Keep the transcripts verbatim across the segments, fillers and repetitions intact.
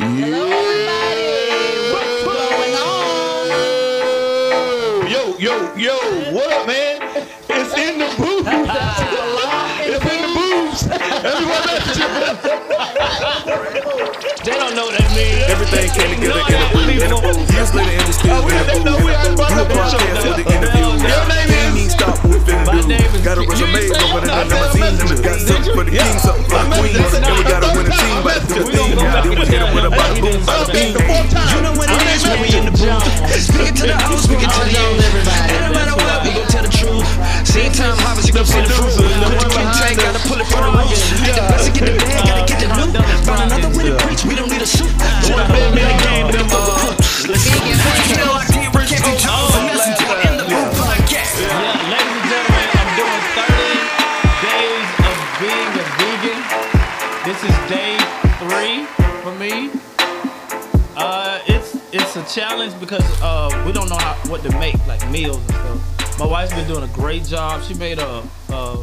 Hello, everybody. What's going on? Yo, yo, yo, what up, man? It's in the booth. It's in the booth. Everyone left you. They don't know what that means. Everything came together in the booth. In the booth. Years later, in the studio. Oh, we didn't know we had brought You a up the show. podcast for the interview. Your name is? Stop what we finna My do. name is- Got a resume over there, I've never seen. We got something for the Yeah. king, something for the queen. And we gotta win a team by the We gonna fifteen. go back Then we and hit 'em with a tell bada you. boom, bada bing. You know what it is when we in the booth. Speaking to the hoes, speaking to the youth. And no matter what, we gon' tell the truth. Same time harvest, you gon' see the fruit. Put the quick tank, gotta pull it from the roots. Get the best, get the bag, gotta get the loot. Find another way to preach, we don't need a suit. One big in the game, them motherfuckers. Let's get it. You know I can't work every time. So listen to it in the booth podcast. Yeah, ladies and gentlemen, I'm doing thirty days of being a vegan. This is day three for me. Uh, it's it's a challenge because uh, we don't know how, what to make, like meals and stuff. My wife's been doing a great job. She made a, a,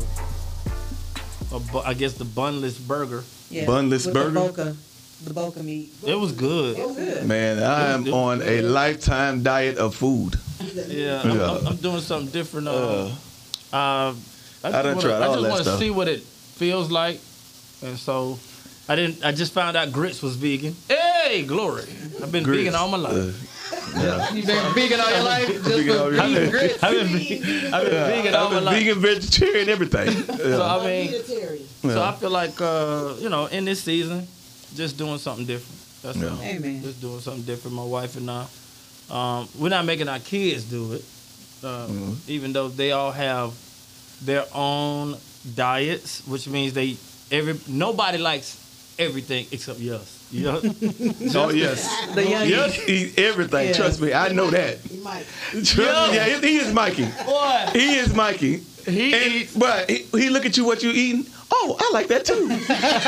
a bu- I guess the bunless burger. Yeah, Bunless with burger? The Boca, the Boca meat. It was good. It was good. Man, I am on a lifetime diet of food. Yeah, I'm, Yeah. I'm, I'm doing something different. Uh, uh, I I done just tried wanna, I all just that want to stuff. see what it feels like, and so I didn't. I just found out grits was vegan. Hey, glory! I've been Grits. vegan all my life. Uh, yeah. You been vegan all your life? Just Vegan all for your vegan life. grits? I've been, ve- I've been vegan all I've my been life. vegan, vegetarian, everything. So Yeah. I mean, so Yeah. I feel like uh, you know, in this season, just doing something different. That's Yeah. all. Amen. Just doing something different. My wife and I, um, we're not making our kids do it, uh, Mm-hmm. even though they all have their own diets, which means they every nobody likes everything except us. You know? Oh, yes. The young Yes, eat everything. Yeah. Trust me, I know that. Trust me. Yeah, he, he is Mikey. Boy, He is Mikey. he And, eats. but he, he look at you what you eating. Oh, I like that too.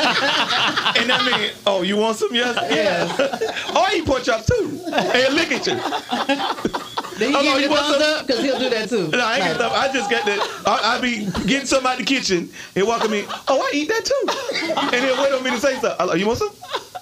And I mean, oh, you want some? Yes. Yeah. Oh, I eat pork chop too. And look at you. Did he Oh, no, give you you the want thumbs some? up? Because he'll do that too. No, I ain't got stuff. I just got that. I, I be getting something out the kitchen and walking me. Oh, I eat that too. And then wait on me to say something. Oh, you want some?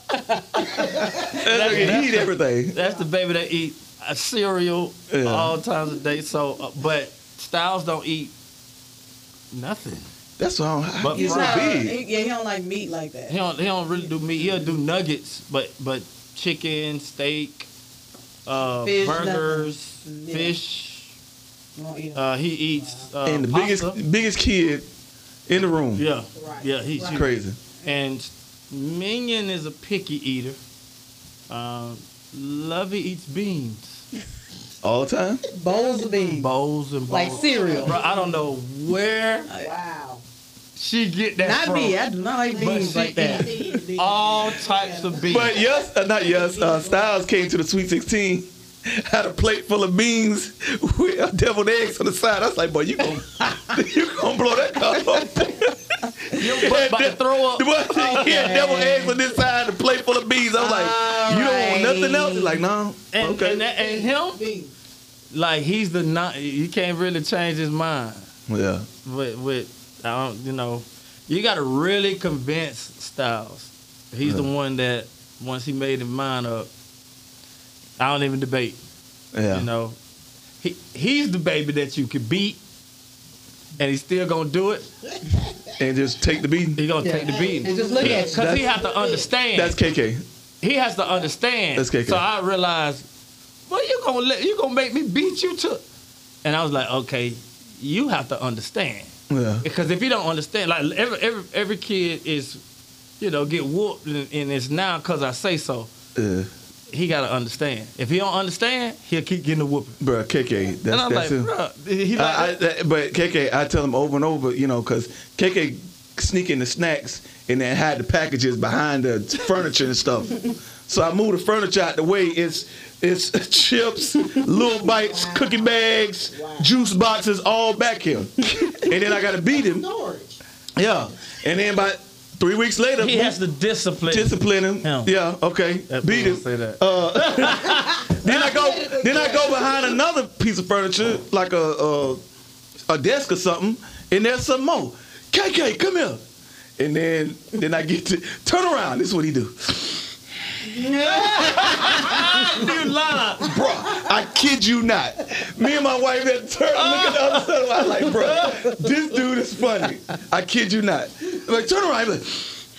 And he eat everything. That's the baby that eat a cereal Yeah. all times a day. So, uh, but Styles don't eat nothing. That's why I'm But he's so fried. big. He, yeah, he don't like meat like that. He don't. He don't really do meat. He'll do nuggets, but but chicken, steak, uh, Fish, burgers, nothing. Yeah. fish. He won't eat 'em. Uh, he eats uh, And the pasta. biggest biggest kid in the room. Yeah, Right. yeah. He's Right. huge. Crazy. And Minion is a picky eater. Um, Lovey eats beans, All the time. Bowls of beans. bowls and bowls. Like cereal. Bro, I don't know where Wow. she get that Not from. me. I do not like But beans she like that. eat all types of beans. But yes, uh, not yes. Uh, Styles came to the Sweet sixteen, had a plate full of beans with uh, deviled eggs on the side. I was like, boy, you gonna you gonna blow that cup up. You're about to throw up. He had deviled eggs on this side, a plate full of beans. I was like, you don't want nothing else? He's like, no. And, Okay. and, that- and him, like he's the not. He can't really change his mind. Yeah. With with I don't, you know, you got to really convince Styles. He's the Yeah. one that once he made his mind up, I don't even debate. Yeah. You know, he he's the baby that you could beat, and he's still gonna do it. And just take the beating. He gonna Yeah. take the beating. And just look at you. Because he has to understand. That's K K. he has to understand. That's K K. So I realized, well, you gonna let you gonna make me beat you to, and I was like, okay, you have to understand. Yeah. Because if you don't understand, like every every every kid is, you know, get whooped, and, and it's now because I say so. Yeah. He gotta understand. If he don't understand, he'll keep getting the whooping. Bro, K K. That's, and I'm that's like, him. bro, he like, I, I, that- but K K, I tell him over and over, you know, because K K sneak in the snacks and then hide the packages behind the furniture and stuff. So I move the furniture out the way. It's it's chips, little bites, cookie bags, juice boxes, all back here. And then I got to beat him. Yeah. And then about three weeks later, he has to discipline. discipline him. Him. Yeah. Okay. That Beat boy him. Say that. Then I go, then I go behind another piece of furniture, like a a, a desk or something, and there's some more. K K, come here. And then then I get to turn around. This is what he do. You lying. Bro, I kid you not. Me and my wife had to turn and look at the other side of the I like, bro, this dude is funny. I kid you not. I'm like, turn around. I'm like,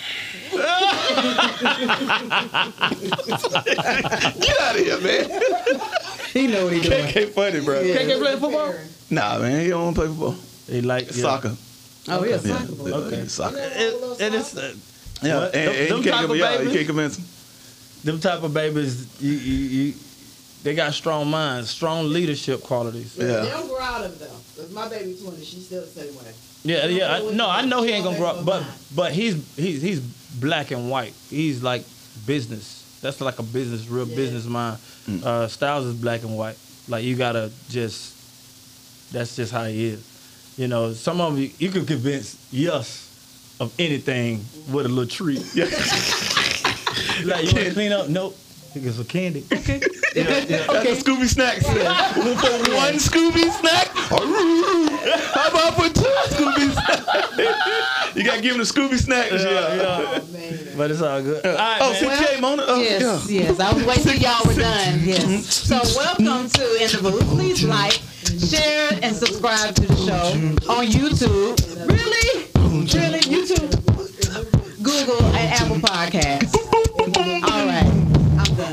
get out of here, man. He know what he doing. K K funny, bro. Yeah. K K play football? Nah, man, he don't want to play football. He like yeah. Soccer. Oh, he a Yeah, soccer boy. Okay. soccer. It, it is. Uh, Yeah, What? and, Them- and them you, type can't of give, yeah, you babies? can't convince him. them type of babies, you, you, you, they got strong minds, strong leadership qualities. They Yeah. don't grow out of them. Cause my baby twenty, she's still the same way. Yeah, yeah. I, no, I know he ain't gonna grow up, but but he's he's he's black and white. He's like business. That's like a business, real Yeah. business mind. Uh, Styles is black and white. Like you gotta just. That's just how he is. You know, some of you you could convince yes of anything with a little treat. Yeah. Like you want to clean up? Nope. He gets some candy. Okay. Yeah, yeah. That's the Scooby snacks. For one Scooby snack, how about for two Scooby snacks? You gotta give him the Scooby snacks. Yeah, Yeah, Oh man. But it's all good. All right, Oh, man. six K, Mona. Oh, Yes, yeah. yes. I was waiting till y'all were done. Yes. So welcome to In the Booth. Please like, share, and subscribe to the show on YouTube. Really? Really? YouTube? Google and Apple Podcasts. All right. I'm done.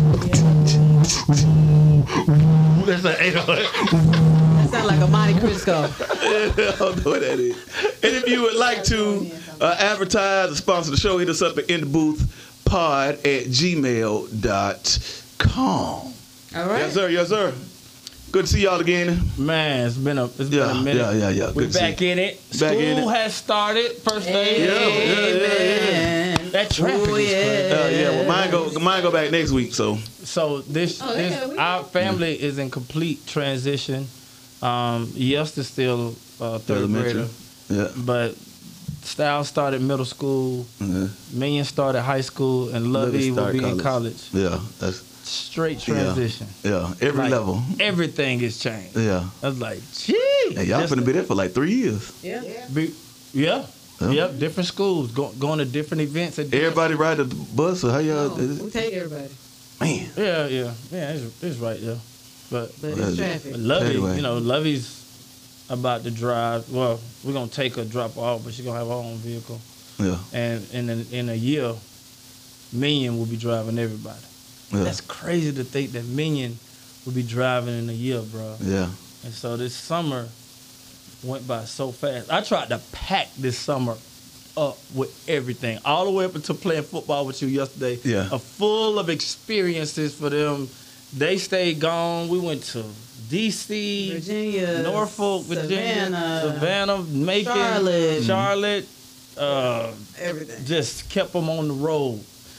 That's an eight hundred. That sounds like a Monte Cristo. I don't know what that is. And if you would like to uh, advertise or sponsor the show, hit us up at in the booth pod at gmail dot com. All right. Yes, sir. Yes, sir. Good to see y'all again. Man, it's been a it's Yeah, been a minute. yeah, yeah, yeah. We're Good to back see in it. Back School in it. has started. First day. Yeah, yeah, yeah, Amen. That traffic Oh, is crazy. yeah. Uh, yeah, well, mine go mine go back next week. So So this, Oh, this yeah, we- our family is in complete transition. Um, yes, is still uh, third elementary. grader, Yeah. but Styles started middle school. yeah. Minion started high school, and Lovey Lovey will started be in college. college. Yeah. That's Straight yeah. transition. Yeah. Every Like, level. Everything is changed. Yeah. I was like, gee. Hey, y'all Just finna be there for like three years. Yeah. be- yeah. Yeah. Yep. Different schools, go, going to different events. At different Everybody ride the bus or how y'all? Oh, we take everybody. Man. Yeah, yeah, yeah. It's, it's right there, but But Well, it's traffic. but Lovey, Anyway. you know, Lovey's about to drive. Well, we're gonna take her drop off, but she's gonna have her own vehicle. Yeah. And in a, in a year, Minion will be driving everybody. Yeah. That's crazy to think that Minion will be driving in a year, bro. Yeah. And so this summer went by so fast. I tried to pack this summer up with everything, all the way up until playing football with you yesterday. Yeah. A full of experiences for them. They stayed gone. We went to D C, Virginia, Norfolk, Virginia, Savannah, Savannah, Macon, Charlotte. Charlotte. Uh, everything. just kept them on the road.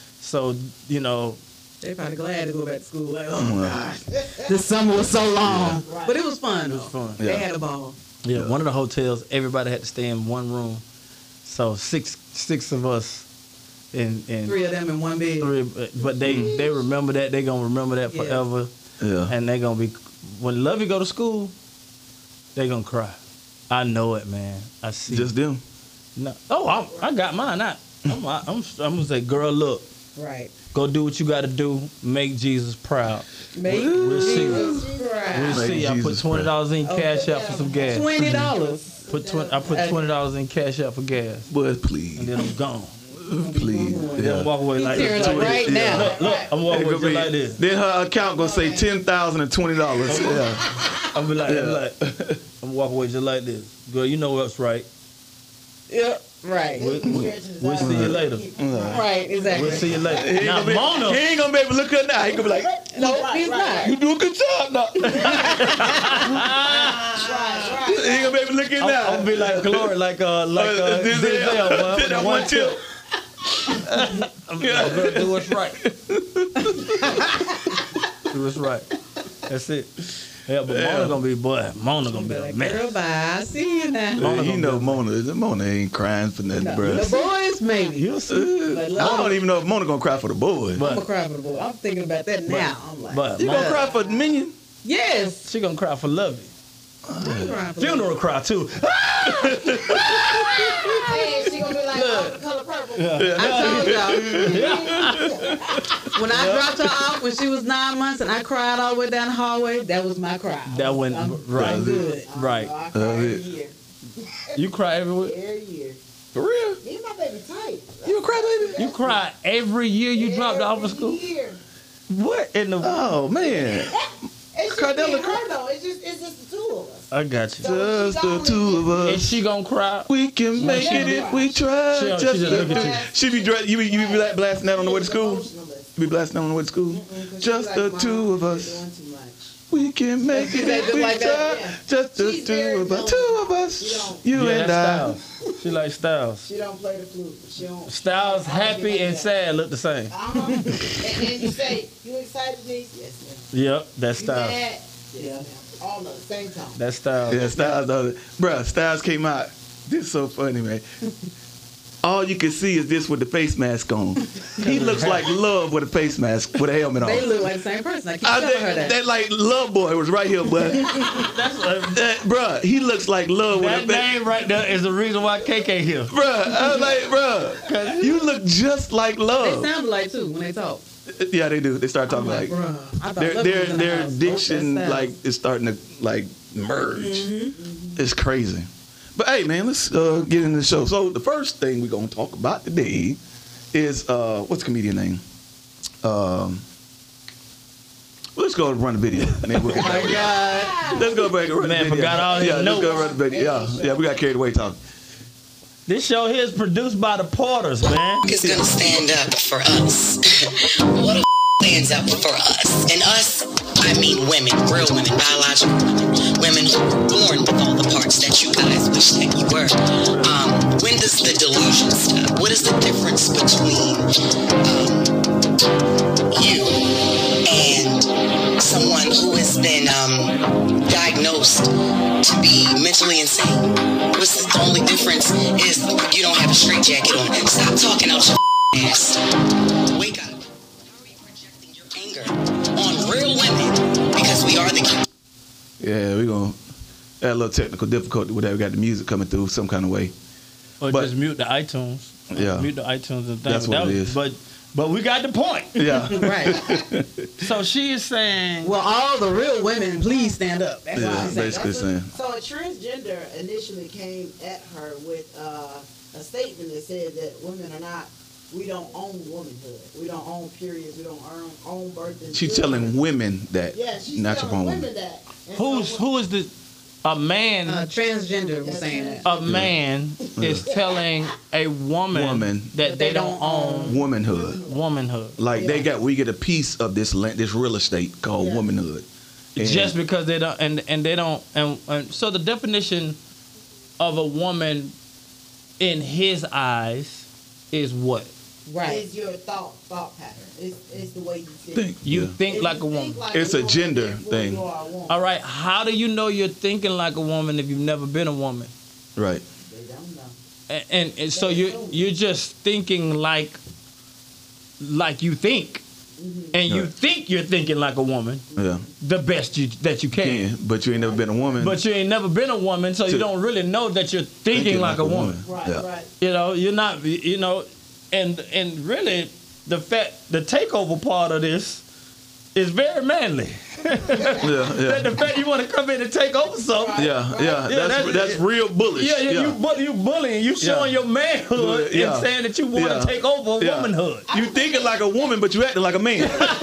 So you know, They probably glad to go back to school. Like, oh my gosh, this summer was so long, but it was fun. It was fun. They Yeah. had a ball. yeah, Yeah. one of the hotels, everybody had to stay in one room. So six six of us in in Three of them in one bed. three, but they they remember that. They gonna remember that Yeah. forever, Yeah. and they gonna be when Lovey go to school, they gonna cry. I know it, man. I see. Just them. no. Oh, I, I got mine. I, I'm, I'm I'm gonna say, girl, look, Right. go do what you got to do. Make Jesus proud. Make We'll see. Jesus We'll proud. Make see. I put Jesus twenty dollars in cash out for some gas. Twenty dollars. Put twenty. I put twenty dollars in cash out for gas, Boy, and please. then I'm gone. Please. Then Yeah. walk away like Tearing this. up right now. Look, look, I'm It walking away gonna just be- like this. Then her account gonna say ten thousand and twenty dollars. Yeah. I'm be like, I'm like, I'm walk away just like this. Girl, you know what's right. Yeah. Right. We'll, we'll, we'll see you later. Right. Exactly. We'll see you He later. ain't, Now gonna be, Mona, he ain't gonna be able to look her now. He gonna be like, No, he's not. you do a good job now. He ain't gonna be able to look in I'm, now. I'm gonna be like Glory, like uh, like uh, Denzel. Denzel, bro, Did with that the one tip. I'm like, girl, do what's right. Do what's right. That's it. Yeah, but Yeah. Mona gonna be boy. Mona gonna be a Like, man. girl, bye. I see you now. Yeah, you know Mona. Mona ain't crying for nothing, The bro. boys, maybe. You'll see. But I don't even know if Mona gonna cry for the boy. I'm But gonna cry for the boy. I'm thinking about that now. I'm like, but You gonna Mona, cry for the minion? yes. she gonna cry for Lovey. I'm crying for the Funeral cry too. Hey, she gonna be like, oh, the color purple. I told y'all. Yeah. When I dropped her off when she was nine months and I cried all the way down the hallway, that was my cry. That went I'm, right. I'm good. Right. I cry every year. You cry every Every year. For real? Me and my baby tight. You a crybaby? You cry every year you dropped her off of school. Every year. What in the? Oh man. It's just Cardella me and cry. her though. It's just it's just the two of us. I got you. So Just she the always two of Is us. she gonna cry? We can make it if we try. She- she just just the look at two. you. She be dra- you be you be bla- blasting that on the way to school. Emotionalist. You be blasting that on the way to school. Mm-mm, 'cause Just she's the like, two "Mom, of you're us. doing too much." We can make it They if look we like try. that, yeah. Just the She's two very of us. dumb. Two of us. She don't- You yeah, and I. that's Styles. She like Styles. She don't play the flute. She don't. Styles she don't happy like and that. sad look the same. Uh-huh. and then you say, "You excited, Denise?" Yes, ma'am. Yep, that's You Styles. mad? Yes, ma'am. All at the same time. That's Styles. Yeah, Styles. The other, bruh, Styles came out. This is so funny, man. All you can see is this with the face mask on. He looks like Love with a face mask, with a helmet on. They look like the same person. I keep I telling think her that. that like Love Boy was right here, but That's uh, that, bruh, he looks like Love with that a face. name right there is the reason why K K here. Bruh, I was like, bruh, you look just like They Love. sound alike too when they talk. Yeah, they do. They start talking I'm like, like, bruh, I thought their Love their was in the their house. diction Oh, that's like Styles. is starting to like merge. Mm-hmm. It's crazy. But hey, man, let's uh, get into the show. So the first thing we're gonna talk about today is uh, what's the comedian name? Um, let's go and run the video. And then we'll get Oh my back. God. Let's go back and run Man the video. forgot all his yeah, let's go notes. run the video. Yeah, yeah, we got carried away talking. This show here is produced by the Porters, man. Is gonna stand up for us. What a stands up for us? And us, I mean women, real women, biological women, women who were born with all the parts that you guys wish that you were. Um, when does the delusion stop? What is the difference between um, you and someone who has been um, diagnosed to be mentally insane? What's the, the only difference is you don't have a straitjacket on. Stop talking out your ass. Wake up. How are you projecting your anger on real women? Because we are the key. Yeah, we're gonna had a little technical difficulty with that. We got the music coming through some kind of way. Or But- just mute the iTunes. Yeah. Mute the iTunes and things. That's what That it was- is. But but we got the point. Yeah. Right. So she is saying, Well, all the real women, please stand up. That's Yeah, what I'm saying. basically That's saying. what- So a transgender initially came at her with uh, a statement that said that women are not, we don't own womanhood. We don't own periods. We don't own, own birth and She's children. telling women that, Yeah, she's not your telling own women women. that. And who's so who is the a man Uh, transgender was saying that. a man is telling a woman, Woman. that they don't own Womanhood. womanhood Like they got, we get a piece of this land, this real estate called Yeah. womanhood. And just because they don't and and they don't and, and so the definition of a woman in his eyes is what Right. It's your thought thought pattern. It's, it's the way you think. think, you yeah. think If like you a think woman. like It's a woman, gender therefore thing. You are a woman. All right, how do you know you're thinking like a woman if you've never been a woman? Right. They don't know. And, and, and so you you're just thinking like like you think, and you Right. think you're thinking like a woman, Yeah. the best you that you can. Yeah, but you ain't never been a woman. But you ain't never been a woman, so you To- don't really know that you're thinking, like, a woman. Right, Yeah. right. You know, you're not. You know, and and really, the fact the takeover part of this is very manly. Yeah, That the yeah. fact you want to come in and take over something. Yeah, yeah, Yeah, that's that's- that's real bullish. Yeah, yeah, you bu- you bullying, you showing Yeah. your manhood Yeah. and saying that you want Yeah. to take over Yeah. womanhood. You thinking like a woman, but you acting like a man.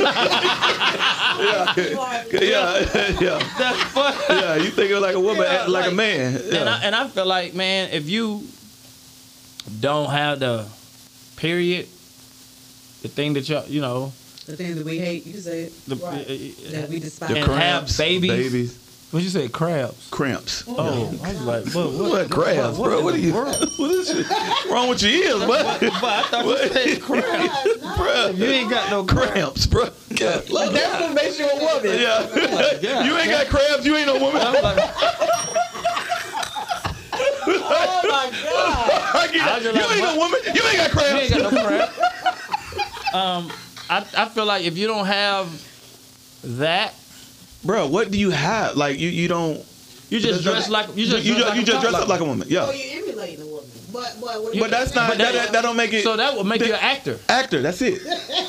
yeah, yeah, yeah, That's fun. yeah. You thinking like a woman, Yeah, acting like, a like- man. And Yeah. I and I feel like, man, if you don't have the period, the thing that you you know, The things that we hate, you said the Right. that we despise. The and cramps, have babies. babies, What you say, crabs? cramps. Oh, I was like, what, what, What crabs, what bro? in What are the you? world? What is it? wrong with your ears, But, bud? but I thought you said crabs. Bro, You ain't got no crabs. cramps, bro. God, love That's what makes you a woman. yeah. Yeah. You ain't got crabs. You ain't no woman. I was like, Oh my God. I get I it. just You like, ain't no woman. You ain't got crabs. you ain't got no crabs. Um, I I feel like if you don't have that, Bro, what do you have? Like you, you don't. you just dress like you just you, dress just, like you a just dress pop up like a woman. Oh, Yeah. you're emulating a woman. But, but, what But that's not. But That, that- that, that don't make it. So that would make you an actor. actor. That's it.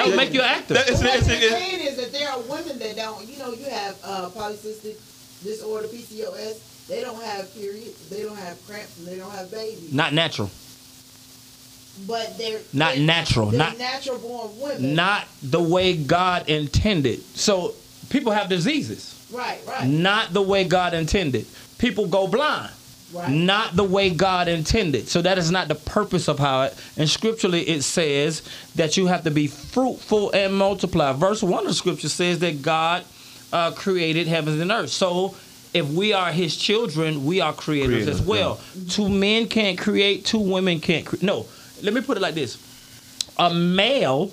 That would make you active. That is- What it's- I'm it's- saying is that there are women that don't, you know, you have uh, polycystic disorder, P C O S. They don't have periods, they don't have cramps, and they don't have babies. Not natural. But they're Not they're, natural. They're Not natural born women. not the way God intended. So people have diseases. right, right, Not the way God intended. People go blind. right. Not the way God intended. So that is not the purpose of how it. And scripturally it says that you have to be fruitful and multiply. Verse one of the scripture says that God uh, created heavens and earth. So if we are his children, we are creators Creators, as well. Two men can't create, two women can't create. No, let me put it like this. A male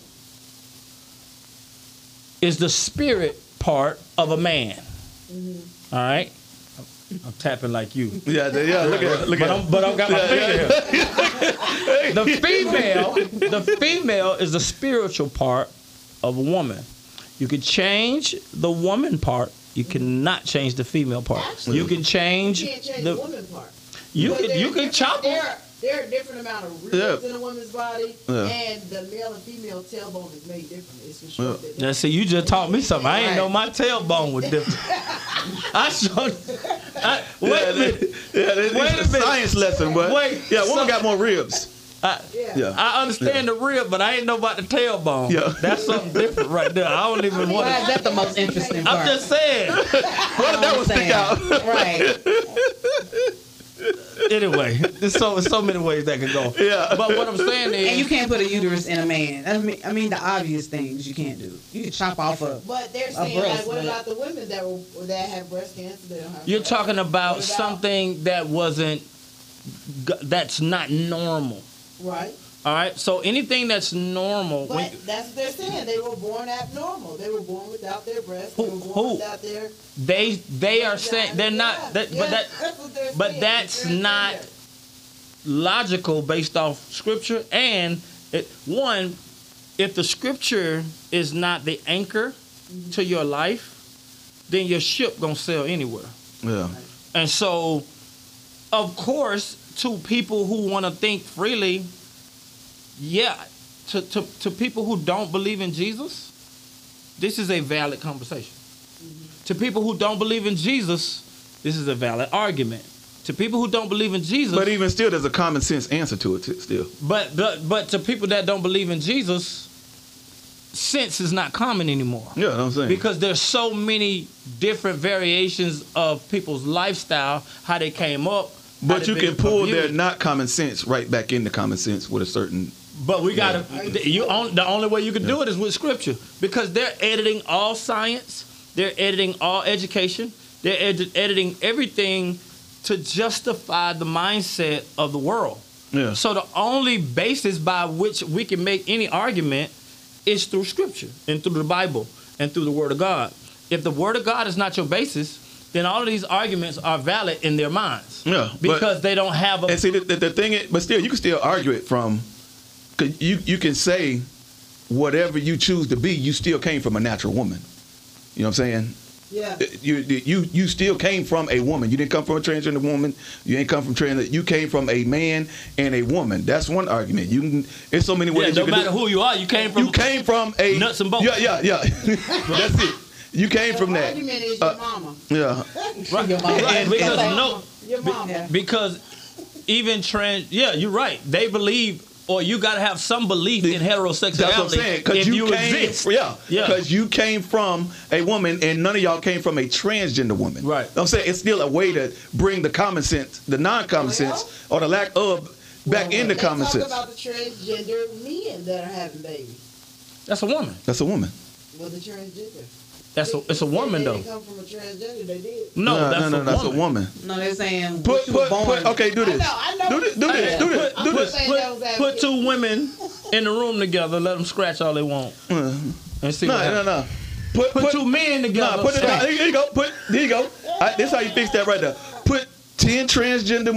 is the spirit part of a man. All right? I'm tapping like you. Yeah, yeah. Look at look But at. I'm, but I've got my Yeah, finger yeah. here. The female, the female is the spiritual part of a woman. You can change the woman part. You cannot change the female part. Actually, you can change You can't change the, the. woman part. You Because can there you are can different- chop There them. are, there are a different amount of ribs Yeah. in a woman's body, Yeah. and the male and female tailbone is made differently. It's constructed. Now, see, you just taught me something. I ain't Right. know my tailbone was different. I showed. I, wait Yeah, a minute. yeah, it's Wait a a minute. science lesson, but Wait, yeah, woman so- got more ribs. I, Yeah. Yeah. I understand the rib, but I ain't know about the tailbone. Yeah. That's something different right there. I don't even want Why is to. that the most interesting part? I'm just saying. What that would stick out? Right. Anyway, there's so so many ways that could go. Yeah. But what I'm saying is, And you can't put a uterus in a man. I mean, I mean the obvious things you can't do. You can chop off a. But they're A saying, breast, like, what but- about the women that were, that have breast cancer? They don't have. you're breast? talking about What about- something that wasn't, g- that's not normal. Right. All right. So anything that's normal, But when, that's what they're saying. They were born abnormal. They were born without their breasts. They Who- were born who? without their. they they are saying they're not. Yeah, That, yeah, but that that's what they're but saying. that's They're not saying logical based off scripture. And it, one, if the scripture is not the anchor to your life, then your ship gonna sail anywhere. Yeah. And so, of course, to people who want to think freely, yeah, to, to, to people who don't believe in Jesus, this is a valid conversation. To people who don't believe in Jesus, this is a valid argument. To people who don't believe in Jesus, But even still, there's a common sense answer to it. t- Still. but, but but to people that don't believe in Jesus, sense is not common anymore. Yeah, what I'm saying. Because there's so many different variations of people's lifestyle, how they came up. how But they you been can pull abused. their not common sense right back into common sense with a certain. But we gotta. You on, the only way you can do it is with scripture, because they're editing all science, they're editing all education, they're ed- editing everything to justify the mindset of the world. Yeah. So the only basis by which we can make any argument is through scripture and through the Bible and through the Word of God. If the Word of God is not your basis, then all of these arguments are valid in their minds. Yeah, but- Because they don't have a. And see, the, the, the thing is, but still, you can still argue it from, cause you you can say whatever you choose to be, you still came from a natural woman. You know what I'm saying? Yeah. You you you still came from a woman. You didn't come from a transgender woman. You ain't come from trans. You came from a man and a woman. That's one argument. You can. There's so many yeah, ways. no you can matter do, who you are, you came from. You came from a Nuts and bolts. Yeah, yeah, yeah. That's it. You came The from that. argument is your Uh, mama. Yeah. Right, Your mama. right, because no, Your mama. Yeah. because even trans, yeah, you're right. They believe, or you got to have some belief in heterosexuality. That's what I'm saying. Because if you, you, came, exist. yeah, Yeah. because you came from a woman, and none of y'all came from a transgender woman. Right. I'm saying it's still a way to bring the common sense, the non-common Well, sense, or the lack of back into They common talk sense. about the transgender men that are having babies. That's a woman. That's a woman. Well, the transgender. That's a, it's a They- woman they though. didn't come from a transgender. They did. No, no, that's, no, no, a, that's woman. a woman. No, they're saying Put, you were put, born. put. Okay, do this. I know, I know. Do this. Do this. Hey, Do this. put, Do put, this. saying devil's put, advocate. put two women in the room together. Let them scratch all they want and see No, what no, happens. no. Put, Put two men together. Nah, put it. scratch. Here you go. Put. Here you go. I, this how you fix that right there. Put ten transgender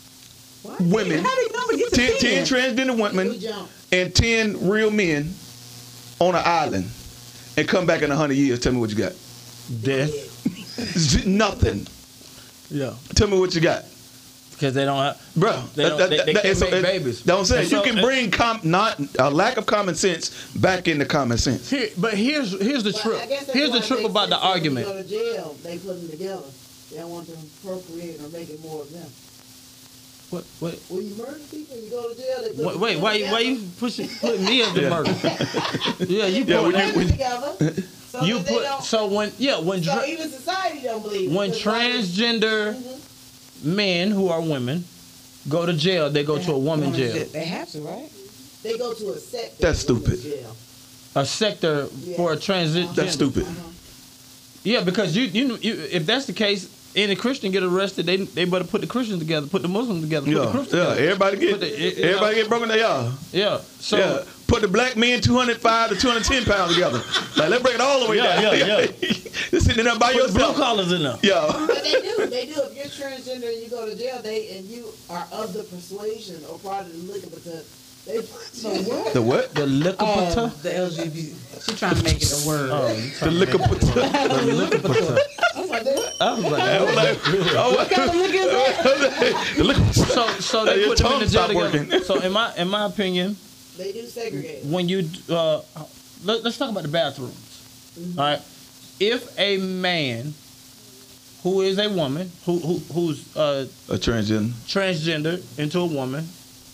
women, How do you know to get to ten, ten ten? transgender women, We jump. and ten real men on an island, and come back in a hundred years. Tell me what you got. Death. Z- Nothing. Yeah. Tell me what you got. because they don't have, Bro, they, don't, they, they can't make babies. Don't say And you so- can and- bring com- not a lack of common sense back into common sense. Here, but here's here's the But trip. I guess that's Here's why the it trip makes about the sense that argument. When you go to jail, they put them together. They don't want to procreate or make it more of them. What, what, When you murder people, you go to jail. They put wait, them wait, why, you- why together. you pushing putting me as the murder? Yeah, you Yeah, put when Put you- them together. So you that they put don't- so when yeah when So dra- even society don't believe it. when Because like- transgender Mhm. men who are women go to jail, they go to a woman jail. They have to, right? They go to a sect. That's that goes to stupid. jail. A sector for a transit. That's stupid. Yeah, because you you you if that's the case, any Christian get arrested, they they better put the Christians together, put the Muslims together, put the Yeah, Christians yeah. together. Everybody get Put the- it- it- everybody get broken down. Yeah. Yeah. So yeah. Put the black men two hundred five to two hundred ten pounds together. Like let's break it all the way Yeah, down. yeah, yeah. Just sitting there by put the blue yourself. collars in there. Yeah. But they do. They do. If you're transgender and you go to jail, they and you are of the persuasion or part of the liquor, because they put you. The what? The liquor Oh, butter. the L G B T. She trying to make it a word. Oh, The liquor. the liquor butter. I was like, what? I was like, I was like, oh, what kind of liquor is that? the liquor. so so they Your put them in tongue the jail stopped together. working. So in my in my opinion, They do segregate. when you uh, let, us talk about the bathrooms. Mm-hmm. All right, if a man who is a woman who, who who's uh, A transgender. transgender into a woman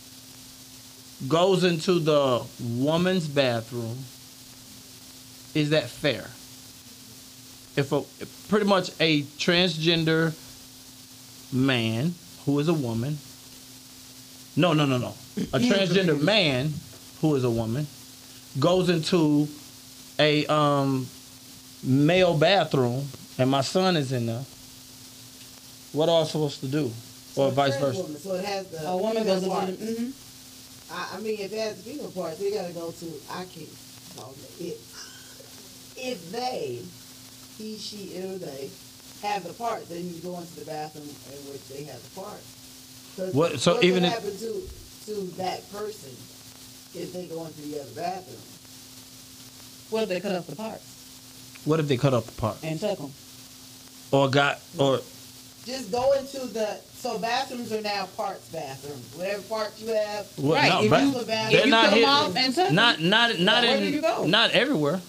goes into the woman's bathroom, is that fair? If a if pretty much a transgender man who is a woman, no, no, no, no, a transgender man who is a woman goes into a um, male bathroom, and my son is in there, what are I supposed to do, So or a vice trans versa? woman, so it has the A woman female goes into parts. the. Mm-hmm. I, I mean, if it has the female parts, they gotta go to. I can't call it. it. If they, he, she, it, or they, have the parts, then you go into the bathroom in which they have the parts. 'Cause What- so what even would if- happen to to that person if they go into the other bathroom? What if they cut off the parts What if they cut up the part, and tuck them? or got, or Just go into the. So bathrooms are now parts bathrooms. Whatever parts you have. what? Right, No, if but you- They're they're if you not cut 'em here. off and tuck 'em, Not not not where in do you go? not everywhere.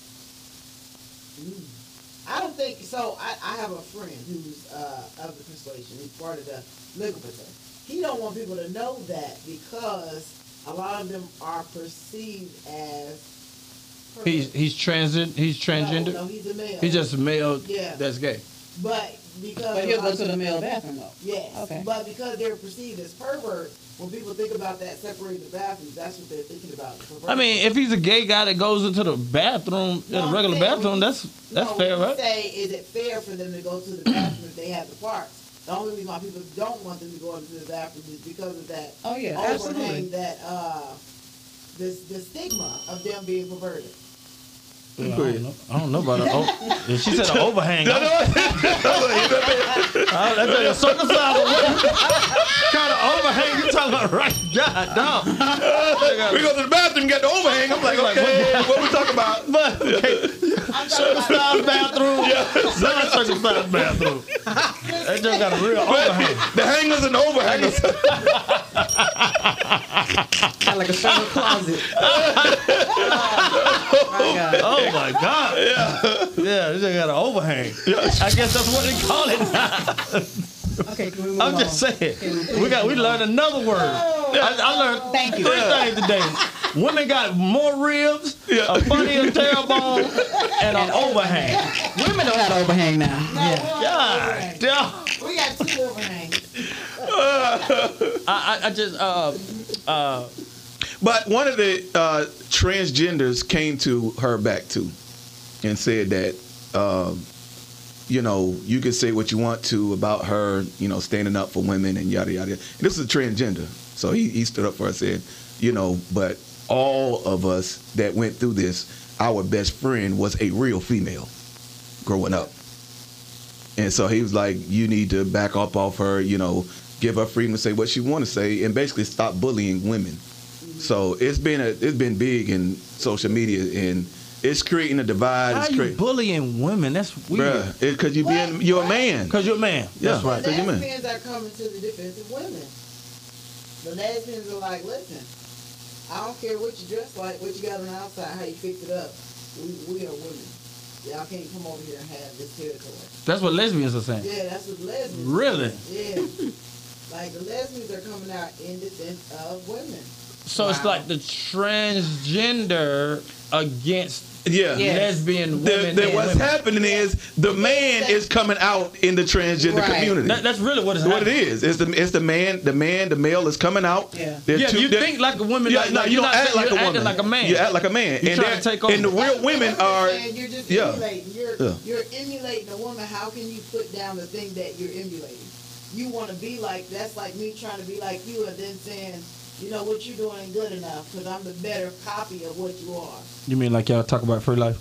I don't think so. I, I have a friend who's uh, of the persuasion. He's part of the legal persuasion. He don't want people to know that because a lot of them are perceived as. He's he's transit. He's transgender. No, no, he's a male. He's just a male. Yeah. That's gay. But because. But he'll a go lot to the of- male bathroom though. Yes. Okay. But because they're perceived as perverts, when people think about that separating the bathrooms, that's what they're thinking about. I mean, if he's a gay guy that goes into the bathroom in No, a I'm regular saying bathroom, when that's you- that's no, fair, when you right? Say, is it fair for them to go to the bathroom if they have the parts? The only reason why people don't want them to go into the bathroom is because of that Oh yeah, overhang, absolutely. that uh, this the stigma of them being perverted. I don't know, I don't know about it. Oh, if she said an overhang. I, I, that's like a circumcised kind of overhang you talking about, right? God, no. We go to the bathroom, get the overhang. I'm like, okay, what we talking about? But okay, I'm talking about circumcised bathroom, non-circumcised bathroom. That just got a real overhang. The hangers and the overhangers. Kind of like a shower closet. Oh, my God. Oh my God! Yeah, yeah, this just got an overhang. I guess that's what they call it now. Okay, can we move I'm on? just saying. We got we learned another word. I, I learned Thank you. three things today. Women got more ribs, a funnier tail bone, and an overhang. Women don't have overhang now. Yeah. God, damn. we got two overhangs. I, I, I just uh uh But one of the uh, transgenders came to her back too, and said that, um, you know, you can say what you want to about her, you know, standing up for women and yada yada. And this is a transgender, so he, he stood up for her, said, you know, but all of us that went through this, our best friend was a real female growing up, and so he was like, you need to back up off her, you know, give her freedom to say what she want to say, and basically stop bullying women. So it's been a it's been big in social media, and It's creating a divide. How It's you creating, bullying women? That's weird. bruh, because you being you're a man. Because you're a man. Yeah. That's right. So you mean- lesbians are coming to the defense of women. The lesbians are like, listen, I don't care what you dress like, what you got on the outside, how you fix it up. We, we are women. Y'all can't come over here and have this territory. That's what lesbians are saying. Yeah, that's what the lesbians. Really? Yeah. Like the lesbians are coming out in defense of women. So it's Wow. like the transgender against Yeah. Yeah. lesbian The, women. the, and what's women. happening is the man is coming out in the transgender Right. community. That, that's really what it's what it happening. is. It's the it's the man, the man, the male is coming out. Yeah. They're Yeah, two- you they're- think like a woman. Yeah, like, no, like, you you're don't not act saying like a you're woman. acting like a man. You act like a man. You and trying they're- to take over. and the real women are. And you're just yeah. emulating. You're Yeah. you're emulating a woman. How can you put down the thing that you're emulating? You want to be like that's like me trying to be like you, and then saying, you know what you're doing ain't good enough because I'm the better copy of what you are. You mean like y'all talk about free life?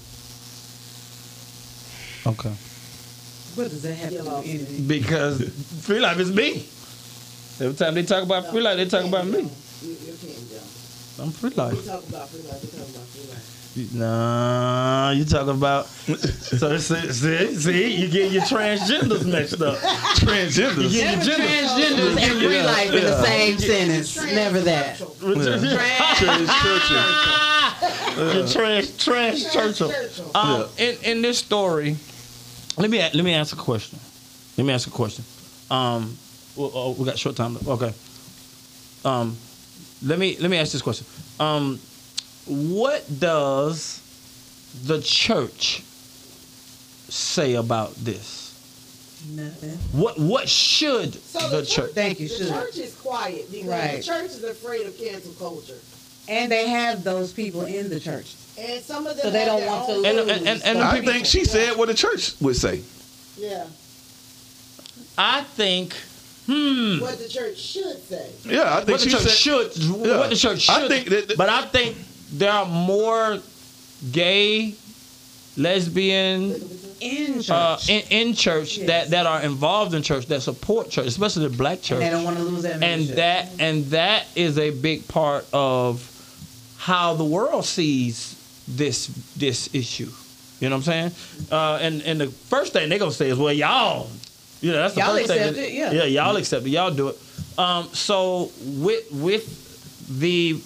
Okay. What does that have to do with anything? Because free life is me. Every time they talk about free life, they talk about me. You, you can't jump. I'm free We life. talk about free life. We talk about free life. Nah, you talking about. So see, see, see, you get your transgenders mixed up. Transgenders. You get Never your gender. transgenders and free Yeah, life in the yeah. same sentence. Never that. Trans Churchill. Your trans trans Churchill. Um, in in this story, let me a- let me ask a question. Let me ask a question. Um, well, oh, we got short time. Okay. Um, let me let me ask this question. Um, what does the church say about this? Nothing. What what should So the the church? Thank you, The should. church is quiet because Right. the church is afraid of cancel culture, And they have those people in the church. and some of them So they have don't their want to own- And- lose. and- and- and those I people. think she said what the church would say. Yeah, I think. Hmm. what the church should say. Yeah, I think What the she church said. should. Yeah. What the church should. I think that- but I think there are more gay, lesbian, in church. uh, in, in church Yes. that, that are involved in church that support church, especially the black church. and they don't want to lose that and membership. that and that is a big part of how the world sees this this issue. You know what I'm saying? Uh, and and the first thing they're gonna say is, well, y'all, you know, that's the Y'all first thing. accept that- it, yeah. yeah, y'all accept it. Y'all do it. Um, so with with the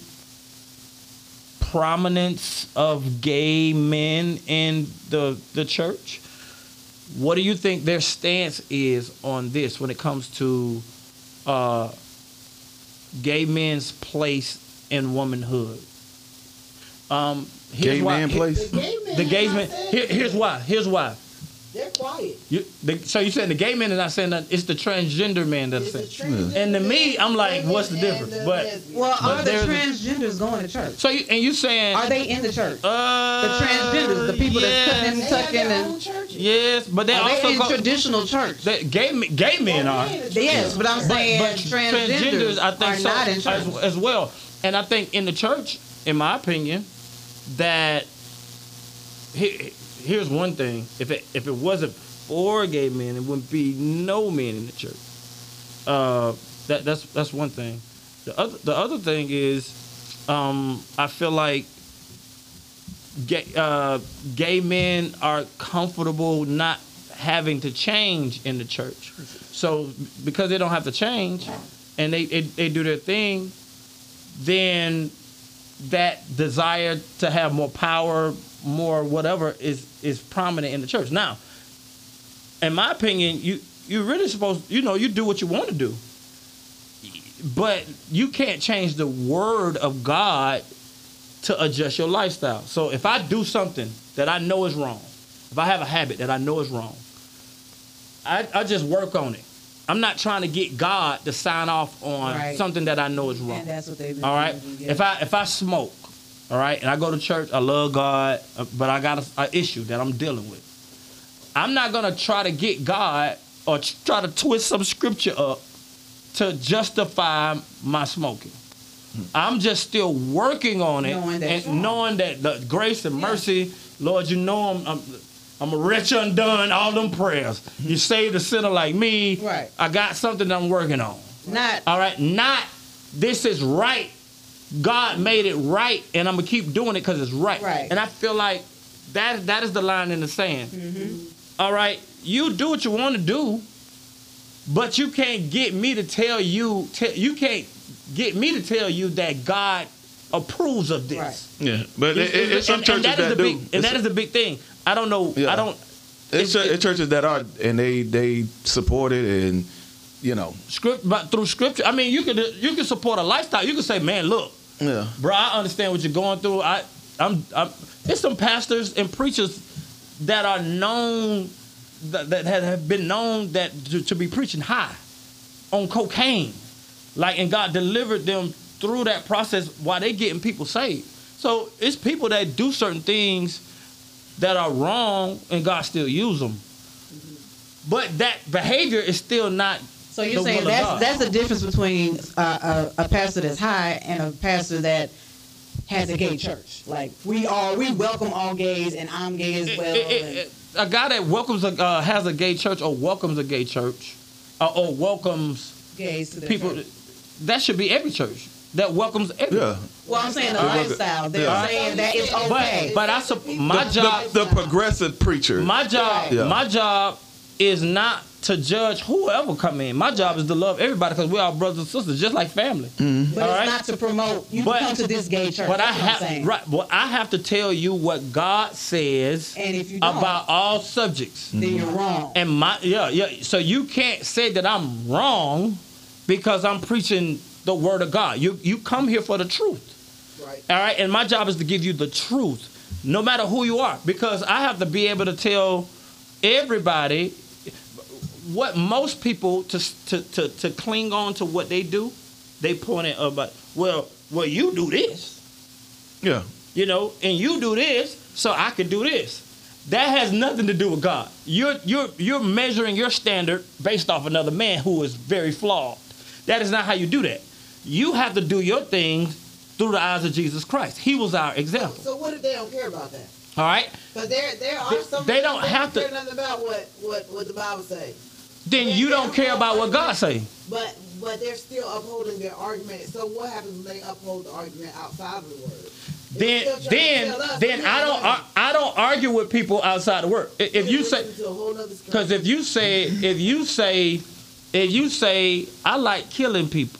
prominence of gay men in the the church, what do you think their stance is on this when it comes to uh, gay men's place in womanhood? Um, here's Gay why, man here- place. The gay men. The gay are men. not saying Here, here's that. why. Here's why. They're quiet. You, the, so you saying the gay men are not saying that? It's the transgender man that's It's saying. the transgender And to me, men, I'm like, women, what's the and difference? the But- lesbians. well, But are the there's a- transgenders going to church? So you and you saying? Are they in the church? Uh, The transgenders, the people that's yes, cutting and they have tucking their and own churches. Yes, but they are also they in go, traditional church? that gay men- gay men Well, are. they in the Yes, but I'm But, saying but transgenders, I think are so, not in church. as, as well. And I think in the church, in my opinion, that he, here's one thing: if it if it wasn't for gay men, it wouldn't be no men in the church. Uh, that that's that's one thing. The other the other thing is, um, I feel like gay uh, gay men are comfortable not having to change in the church. So because they don't have to change, and they they, they do their thing, then that desire to have more power, more whatever is is prominent in the church. Now, in my opinion, you you really supposed you know you do what you want to do, but you can't change the word of God to adjust your lifestyle. So if I do something that I know is wrong, if I have a habit that I know is wrong, I, I just work on it. I'm not trying to get God to sign off on Right. something that I know is wrong. And that's what they've been All right. doing, yeah. If I if I smoke, all right, and I go to church, I love God, uh, but I got a, a issue that I'm dealing with. I'm not gonna try to get God or t- try to twist some scripture up to justify my smoking. I'm just still working on it Knowing that it's and wrong. knowing that the grace and mercy, Lord, you know I'm, I'm I'm a wretch undone. All them prayers, you saved a sinner like me. Right. I got something that I'm working on. Not All right, not this is right. God made it right, and I'm gonna keep doing it because it's right. Right. And I feel like That that is the line in the sand. Mm-hmm. All right, you do what you want to do, but you can't get me to tell you. Te- you can't get me to tell you that God approves of this. Right. Yeah, but it, it, it's some and, churches and that is that, the do. big, and It's- that is the big thing. I don't know. Yeah. I don't. It's, it- it's churches that are, and they they support it, and you know, Script, but through scripture. I mean, you could you can support a lifestyle. You can say, man, look, yeah, bro, I understand what you're going through. I, I'm, I'm. There's some pastors and preachers that are known that, that have been known that to, to be preaching high on cocaine, like, and God delivered them through that process while they getting people saved. So it's people that do certain things that are wrong, and God still use them. But that behavior is still not. So you're the saying will of that's God. that's the difference between uh, a, a pastor that's high and a pastor that has a gay church. Like we are, we welcome all gays, and I'm gay as well. It- it- and- it- a guy that welcomes a uh, has a gay church or welcomes a gay church, uh, or welcomes gays to their people. church. That should be every church that welcomes every. yeah. Well, I'm saying the Yeah. lifestyle. They're Yeah. saying that it's okay. But but I sup- my the, job the, the progressive preacher. my job Yeah. my job is not to judge whoever come in. My job is to love everybody because we're all brothers and sisters, just like family. but it's all right. not to promote. You But- come to this gay church. But I that's what I'm have saying. right. Well, I have to tell you what God says And if you don't, about all subjects. then you're wrong. And my yeah yeah. So you can't say that I'm wrong because I'm preaching the word of God. You you come here for the truth. Right. All right, and my job is to give you the truth, no matter who you are, because I have to be able to tell everybody what most people to to to, to cling on to what they do. They point at about well, well you do this, yeah, you know, and you do this, so I can do this. That has nothing to do with God. You're you're you're measuring your standard based off another man who is very flawed. That is not how you do that. You have to do your thing through the eyes of Jesus Christ. He was our example. So what if they don't care about that? All right? Because there, there are They- some they people don't that have to- care nothing about what, what, what the Bible says. Then you don't care about what God say. But but they're still upholding their argument. So what happens when they uphold the argument outside of the word? Then They're still trying to then tell us then that I we're don't right. I, I don't argue with people outside the word. If if you They're say listening to a whole nother scripture. because if you say if you say if you say I like killing people,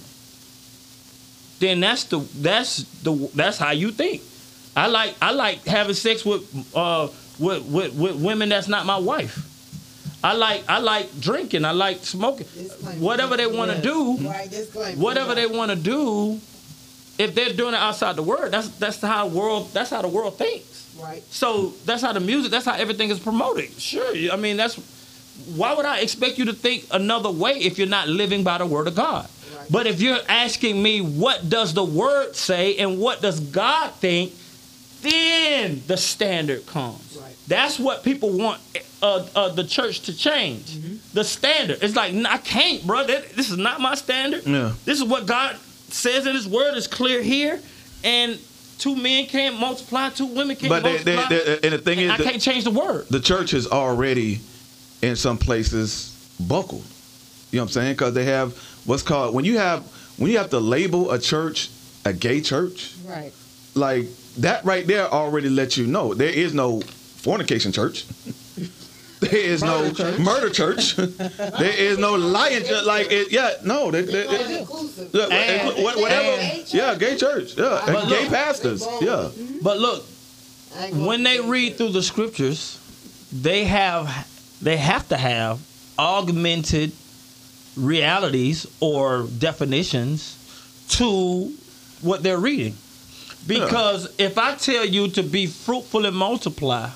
then that's the that's the that's how you think. I like I like having sex with uh with with, with women that's not my wife. I like I like drinking. I like smoking. Disclaimer. Whatever they want to do, Right, disclaimer. whatever they want to do, if they're doing it outside the word, that's that's how world that's how the world thinks. Right. So that's how the music, that's how everything is promoted. Sure, I mean that's why would I expect you to think another way if you're not living by the word of God? Right. But if you're asking me what does the word say and what does God think, then the standard comes. Right. That's what people want uh, uh, the church to change. Mm-hmm. The standard. It's like I can't, bro. That, this is not my standard. Yeah. This is what God says in His Word. Is clear here, and two men can't multiply, two women can't but they, they, multiply. they, and the thing and is, I the, can't change the word. the church is already in some places buckled. You know what I'm saying? Because they have what's called when you have when you have to label a church a gay church, Right. like that right there already lets you know there is no fornication church. There is Murder no church. murder church. There is no lying church. Like it, yeah, no. They, they, It's they, inclusive. look, And- what- whatever. and- Yeah, gay church. Yeah, and But gay look- pastors. Yeah, But look, I ain't gonna when they say read that. through the scriptures, they have they have to have augmented realities or definitions to what they're reading. Because if I tell you to be fruitful and multiply,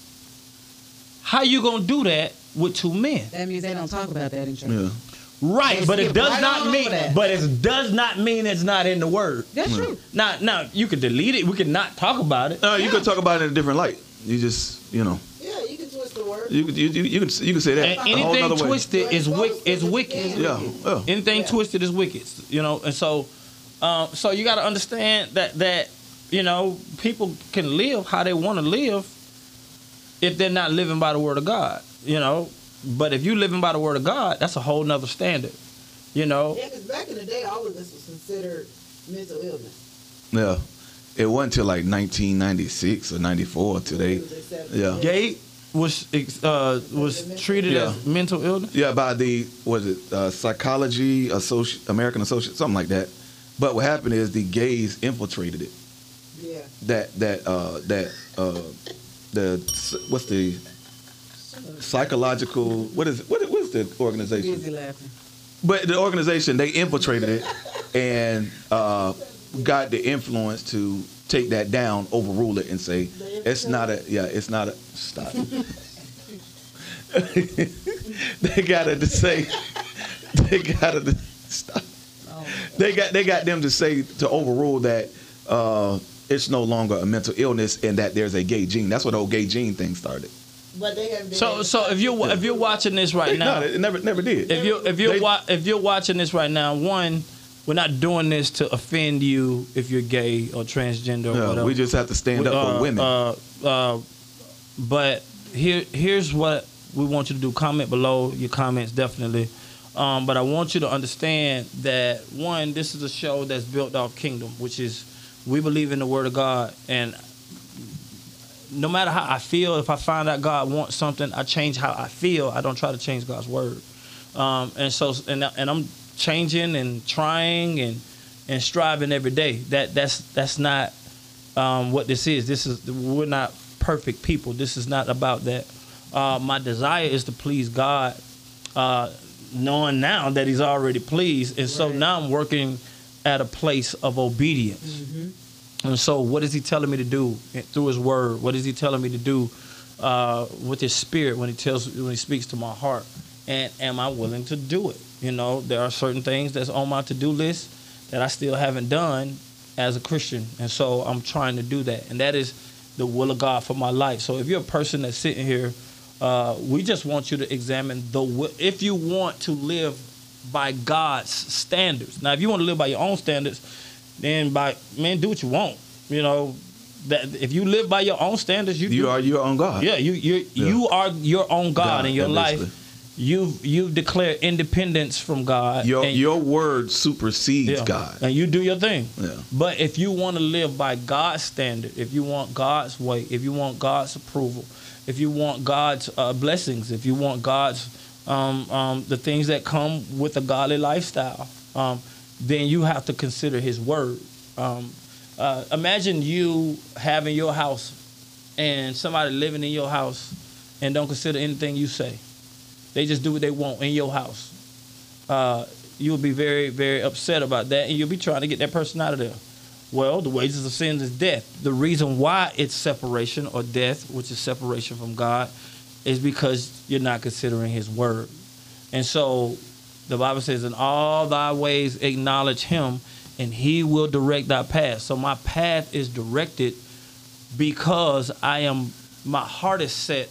how you gonna do that with two men? That means they don't talk about that in church. yeah. Right, They but it skip does right not on mean over that. but it does not mean it's not in the word. That's true. Now now you can delete it, we can not talk about it. No, you could talk about it in a different light. You just, you know, Yeah, you can twist the word. you could you, you, you can you can say that And a whole anything nother way. twisted is wick is wicked. Yeah, yeah. Anything Yeah. twisted is wicked, you know. And so, um, so you got to understand that that you know people can live how they want to live if they're not living by the word of God, you know. But if you living by the word of God, that's a whole nother standard, you know. Yeah, because back in the day, all of this was considered mental illness. Yeah. it wasn't until like nineteen ninety-six or ninety-four today. Yeah. Gay was uh, was treated Yeah. as mental illness. Yeah, by the was it uh, Psychology Associ American Associate, something like that. But what happened is the gays infiltrated it. Yeah. That that uh, that uh, the what's the psychological what is it? What what's the organization? Busy laughing. But the organization, they infiltrated it and uh, got the influence to take that down, overrule it, and say it's not a yeah, it's not a stop. They got it to say they got it to stop. They got they got them to say to overrule that uh, it's no longer a mental illness and that there's a gay gene. That's what the whole gay gene thing started. But they have been So so if you if you're watching this right now, No, it never never did. if you if you They- wa- if you're watching this right now, one, we're not doing this to offend you if you're gay or transgender or No, whatever. we just have to stand We- up uh, for women. Uh, uh, but here here's what we want you to do. Comment below your comments definitely. Um, but I want you to understand that one, this is a show that's built off kingdom, which is we believe in the word of God, and no matter how I feel, if I find out God wants something, I change how I feel. I don't try to change God's word. Um, and so, and, and I'm changing and trying and and striving every day. That that's that's not um, what this is. This is we're not perfect people. This is not about that. Uh, my desire is to please God, uh, knowing now that He's already pleased, and so now I'm working at a place of obedience. And so, what is He telling me to do through His Word? What is He telling me to do uh, with His Spirit when He tells, when He speaks to my heart? And am I willing to do it? You know, there are certain things that's on my to-do list that I still haven't done as a Christian, and so I'm trying to do that. And that is the will of God for my life. So, if you're a person that's sitting here, uh, we just want you to examine the wi- if you want to live by God's standards. Now, if you want to live by your own standards, then by man, do what you want. You know, that if you live by your own standards, you you do, are your own God. yeah, you you Yeah. you are your own God, God, in your yeah, life. basically. You you declare independence from God. Your and, your word supersedes yeah, God. and you do your thing. Yeah. But if you want to live by God's standard, if you want God's way, if you want God's approval, if you want God's uh, blessings, if you want God's um, um, the things that come with a godly lifestyle, um, then you have to consider His word. Um, uh, imagine you having your house and somebody living in your house and don't consider anything you say. They just do what they want in your house. Uh, you'll be very, very upset about that, and you'll be trying to get that person out of there. Well, the wages of sin is death. The reason why it's separation or death, which is separation from God, is because you're not considering His word. And so the Bible says, in all thy ways acknowledge Him, and He will direct thy path. So my path is directed because I am, my heart is set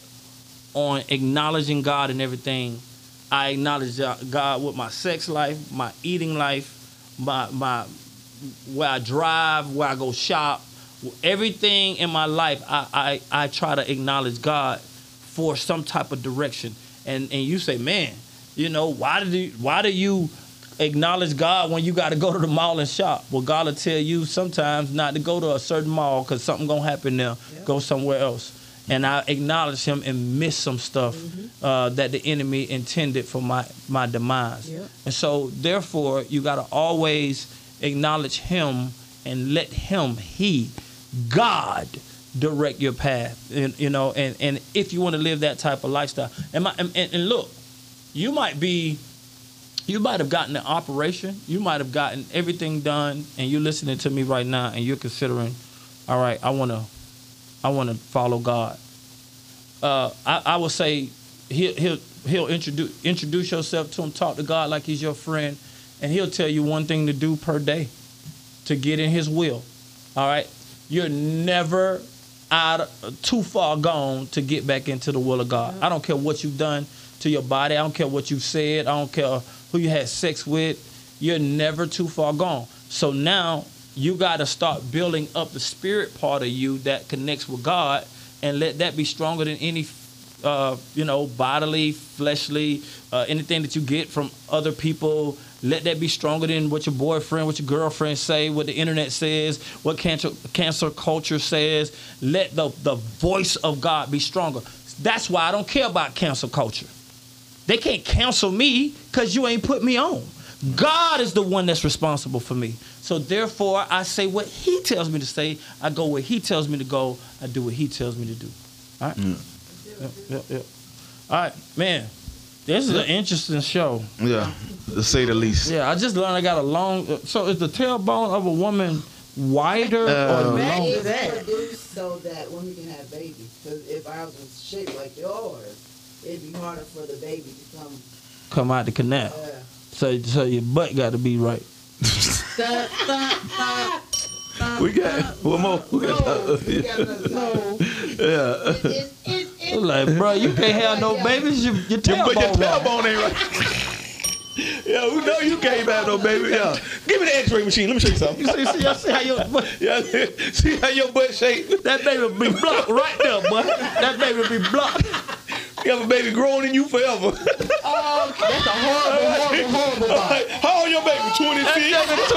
on acknowledging God in everything. I acknowledge God with my sex life, my eating life, my my where I drive, where I go shop, everything in my life. I I, I try to acknowledge God for some type of direction. And and you say, man, you know, why did you why do you acknowledge God when you got to go to the mall and shop? Well, God will tell you sometimes not to go to a certain mall because something gonna happen there. Yep. Go somewhere else. And I acknowledge Him and miss some stuff mm-hmm. uh, that the enemy intended for my, my demise. Yep. And so, therefore, you got to always acknowledge Him and let Him, He, God, direct your path. And, you know, and, and if you want to live that type of lifestyle. And, my, and, and look, you might be, you might have gotten an operation. You might have gotten everything done. And you're listening to me right now and you're considering, all right, I want to. I want to follow God. Uh, I, I would say he'll he'll he'll introduce introduce yourself to Him, talk to God like He's your friend, and He'll tell you one thing to do per day to get in His will. All right, you're never out too far gone to get back into the will of God. I don't care what you've done to your body. I don't care what you've said. I don't care who you had sex with. You're never too far gone. So now you got to start building up the spirit part of you that connects with God and let that be stronger than any uh, you know, bodily, fleshly, uh, anything that you get from other people, let that be stronger than what your boyfriend, what your girlfriend say, what the internet says, what cancer, cancer culture says. Let the, the voice of God be stronger. That's why I don't care about cancel culture. They can't cancel me because you ain't put me on. God is the one that's responsible for me. So therefore, I say what he tells me to say. I go where he tells me to go. I do what he tells me to do. All right? Mm. Yep, yep, yep. All right, man. This is an interesting show. Yeah, to say the least. Yeah, I just learned I got a long... So is the tailbone of a woman wider Uh, or That longer? is produced so that women can have babies. Because if ours was shaped like yours, it'd be harder for the baby to come. Come out the canal. Uh, So, so your butt got to be right. Dun, dun, dun, dun, We got one more. We got, uh, we got another No. yeah. It, it, it, it, Like, bro, you can't have no babies. Your, your Your, tailbone your wrong. tailbone ain't right. Yeah, we know you can't have no baby. Yeah, give me the X-ray machine. Let me show you something. See, see, I see how your butt, Yeah, see how your butt shaped. that baby will be blocked right there, boy. That baby will be blocked. You have a baby growing in you forever. Oh, that's a horrible, horrible, horrible All body. right, how old your baby? twenty-six.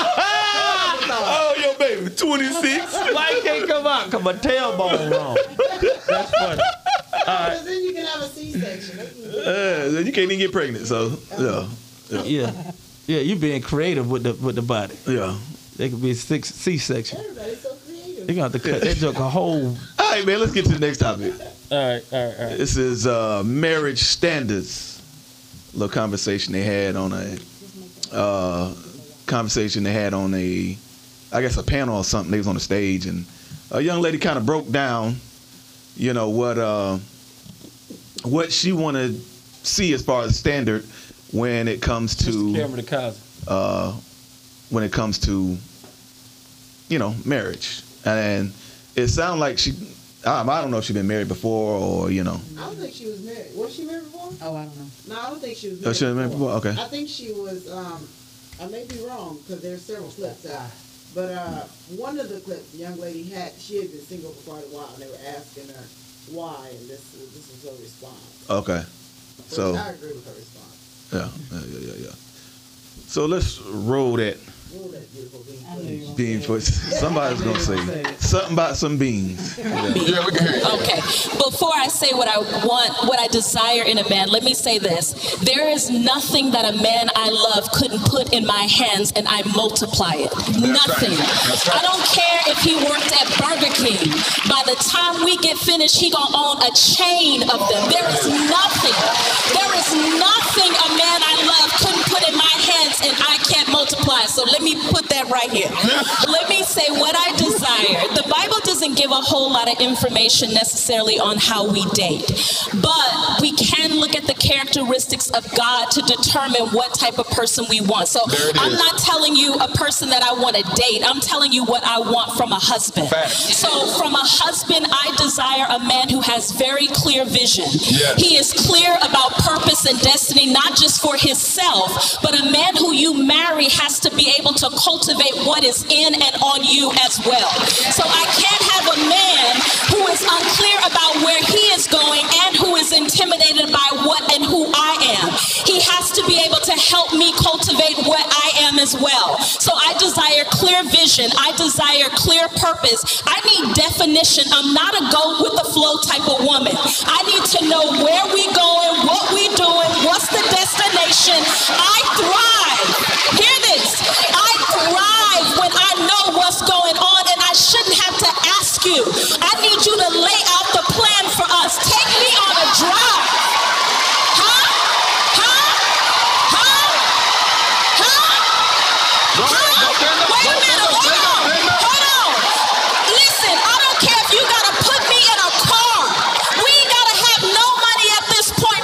How old your baby? twenty-six. Why you can't come out? Cause my tailbone wrong. That's funny. because then you can have a C-section. They can get- Uh, you can't even get pregnant, so yeah, Yeah, yeah. You being creative with the with the body. yeah. They could be six C-section. Everybody's so creative. You gonna have to cut that joke a whole. All right, man. Let's get to the next topic. All right, all right, all right. This is uh, marriage standards. A little conversation they had on a uh, conversation they had on a, I guess a panel or something. They was on the stage, and a young lady kind of broke down, you know, what uh, what she want to see as far as standard when it comes to Camera the cousin. uh, when it comes to, you know, marriage. And it sounded like she, um, I don't know if she's been married before or, you know. I don't think she was married. Was she married before? Oh, I don't know. No, I don't think she was Oh, married she was married before? Okay. I think she was, um, I may be wrong because there's several clips out. But uh, one of the clips, the young lady had, she had been single for quite a while, and they were asking her why, and this, this was her response. Okay. So So, I agree with her response. yeah, yeah, yeah, yeah, yeah. So let's roll that Roll that beautiful bean I knew footage. you were bean foot. Somebody's gonna say something about some beans. Yeah. Okay, before I say what I want, what I desire in a man, let me say this. There is nothing that a man I love couldn't put in my hands and I multiply it. Nothing. I don't care if he worked at Burger King. By the time we get finished, he gonna own a chain of them. There is nothing. There is nothing a man I love couldn't put in my hands and I can't multiply. So let me put that right here. Let me say what I desire. The Bible doesn't give a whole lot of information necessarily on how we date, but we can look at the characteristics of God to determine what type of person we want. So I'm not telling you a person that I want to date. I'm telling you what I want from a husband. So from a husband, I desire a man who has very clear vision. He is clear about purpose and destiny, not just for himself, but a man who you marry has to be able to cultivate what is in and on you as well. So I can't have a man who is unclear about where he is going and who is intimidated by what and who I am. He has to be able to help me cultivate what I am as well. So I desire clear vision. I desire clear purpose. I need definition. I'm not a go with the flow type of woman. I need to know where we going, what we doing, what's the destination. I thrive. Hear this. I thrive when I know what's going on, and I shouldn't have to ask you. I need you to lay out the plan for us. Take me on a drive. Huh? Huh? Huh? Huh? Huh? Wait a minute. Hold on. Hold on. Listen, I don't care if you gotta put me in a car. We ain't gotta have no money at this point.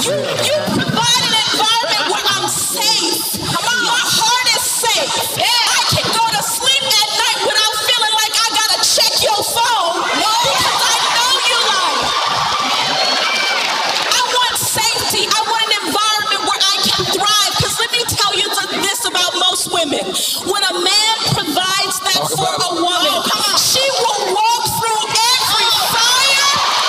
You, you provide an environment where I'm safe. My heart is safe. I can go to sleep at night without feeling like I gotta check your phone because I know you lie. I want safety. I want an environment where I can thrive. Because let me tell you this about most women. When a man provides that for a woman, she will walk through every fire.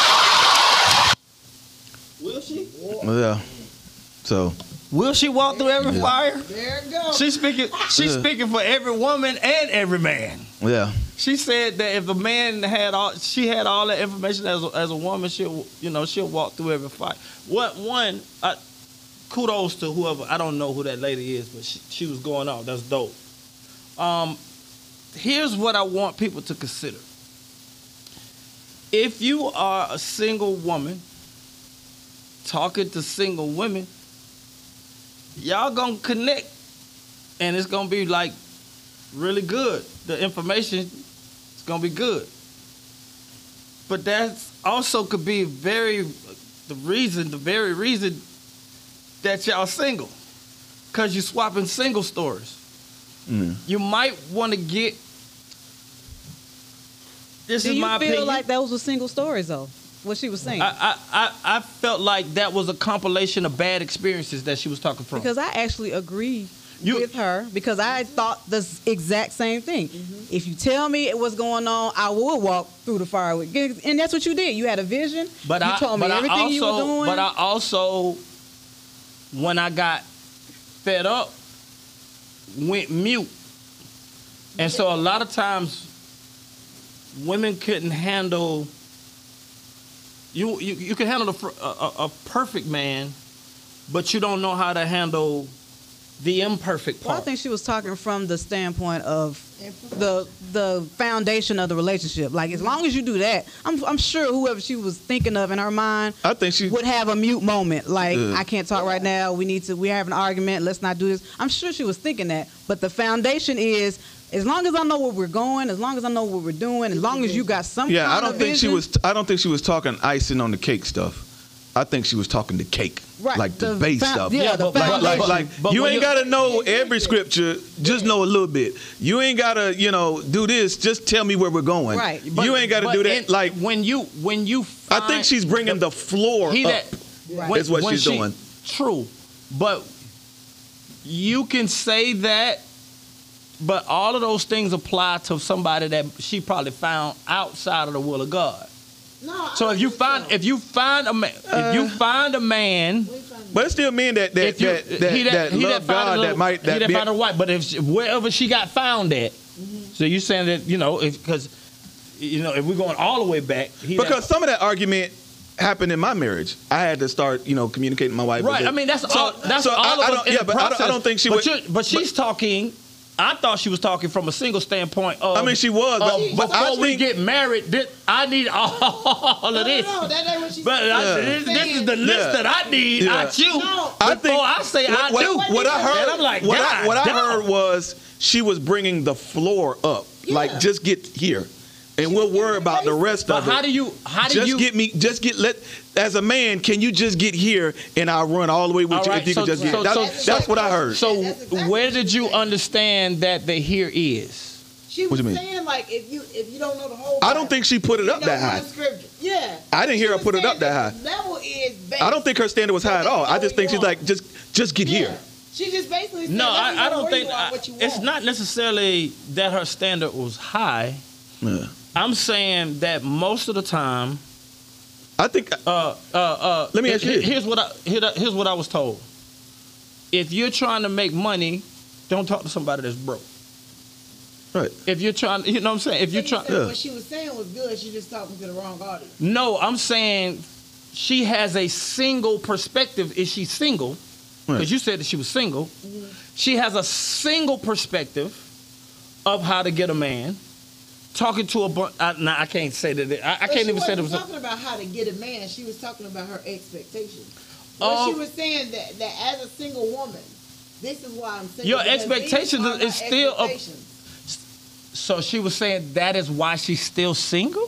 Will she? Yeah. So. Will she walk through every Yeah. fire? There it goes. She's speaking. She's Yeah. speaking for every woman and every man. Yeah. She said that if a man had all, she had all that information as a, as a woman, she'll, you know, she'll walk through every fight. What one? I, kudos to whoever. I don't know who that lady is, but she, she was going off. That's dope. Um, here's what I want people to consider. If you are a single woman talking to single women, y'all gonna connect, and it's gonna be like really good. The information is gonna be good. But that's also could be very the reason, the very reason that y'all single, cause you're swapping single stories. Mm. You might want to get. This Do is you my feel opinion. like those were single stories though? What she was saying? I, I, I, I felt like that was a compilation of bad experiences that she was talking from. Because I actually agree You- with her because I thought the exact same thing. If you tell me what's going on, I will walk through the fire with, and that's what you did. You had a vision. But you I told me but everything I also, you were doing. But I also, when I got fed up, went mute. And so a lot of times, women couldn't handle. You you, you can handle a, fr- a, a a perfect man, but you don't know how to handle the imperfect Well, I part. think she was talking from the standpoint of the the foundation of the relationship. Like as long as you do that, I'm I'm sure whoever she was thinking of in her mind I think she would have a mute moment. Like Yeah. I can't talk right now. We need to. We have an argument. Let's not do this. I'm sure she was thinking that. But the foundation is. As long as I know where we're going, as long as I know what we're doing, as long as you got some Yeah, kind I don't of think she vision, was. I don't think she was talking icing on the cake stuff. I think she was talking the cake, Right, like the, the base found- stuff. yeah, Yeah, the but- like, like, foundation. like But you when ain't you- gotta know every scripture. Just know a little bit. You ain't gotta, you know, do this. Just tell me where we're going. Right. you ain't gotta But do that. in- like when you when you I find think she's bringing the floor he up. that Is what she's she- doing. True, but you can say that, but all of those things apply to somebody that she probably found outside of the will of God. No, I So if you don't find think so. if you find a man if you find a man But it's still men that that if you that, that, he that he love found God a that might he that that be, found a wife, but if she, wherever she got found at, so you saying that you know if because you know if we're going all the way back he because that, some of that argument happened in my marriage. I had to start, you know, communicating with my wife. right. with I mean that's so, all that's so all I, of I us don't, in yeah, the but I don't, I process. don't think she but would. you- but she's talking. I thought she was talking from a single standpoint of. I mean, she was, but, of but before I we think, get married, this, I need all of No, this. no, no, that ain't what she But said. I, Yeah. this, this is the list Yeah. that I need. Yeah. I chew. No. I Before think I say I what, do. What, what I heard, And I'm like, what, I, God what I damn. heard was she was bringing the floor up. Like, Yeah. just get here, and we'll worry about the rest But of it. how do you? How do just you? get me? Just get let. As a man, can you just get here and I'll run all the way with All you right, if you so- can just so- get. That's, so- that's what I heard. So That's exactly where what did she you said. understand that the here is? She What was you mean? saying like if you if you don't know the whole. I don't Bible, think she put it you up don't that know high. the scripture. Yeah. I didn't hear She her was put it up saying that the Level is base. I don't think her standard was high at all. I just think she's like, just just get Yeah. here. She just basically said, No, let me I, I know don't where think you are, I- what you it's want. not necessarily that her standard was high. Yeah. I'm saying that most of the time. I think Uh, uh, uh, Let me ask you here- this. Here's what I here, here's what I was told. If you're trying to make money, don't talk to somebody that's broke. right. If you're trying, you know what I'm saying. If So you're you trying, said Yeah. what she was saying was good. She just talking to the wrong audience. no, I'm saying she has a single perspective. Is she single? Because Right. you said that she was single. She has a single perspective of how to get a man. Talking to a bunch. Nah, I can't say that. I, I But can't she even say that. wasn't Was talking about how to get a man. She was talking about her expectations. What Oh. she was saying that, that as a single woman, this is why I'm single. Your because expectations these are is my still a- expectations. so she was saying that is why she's still single.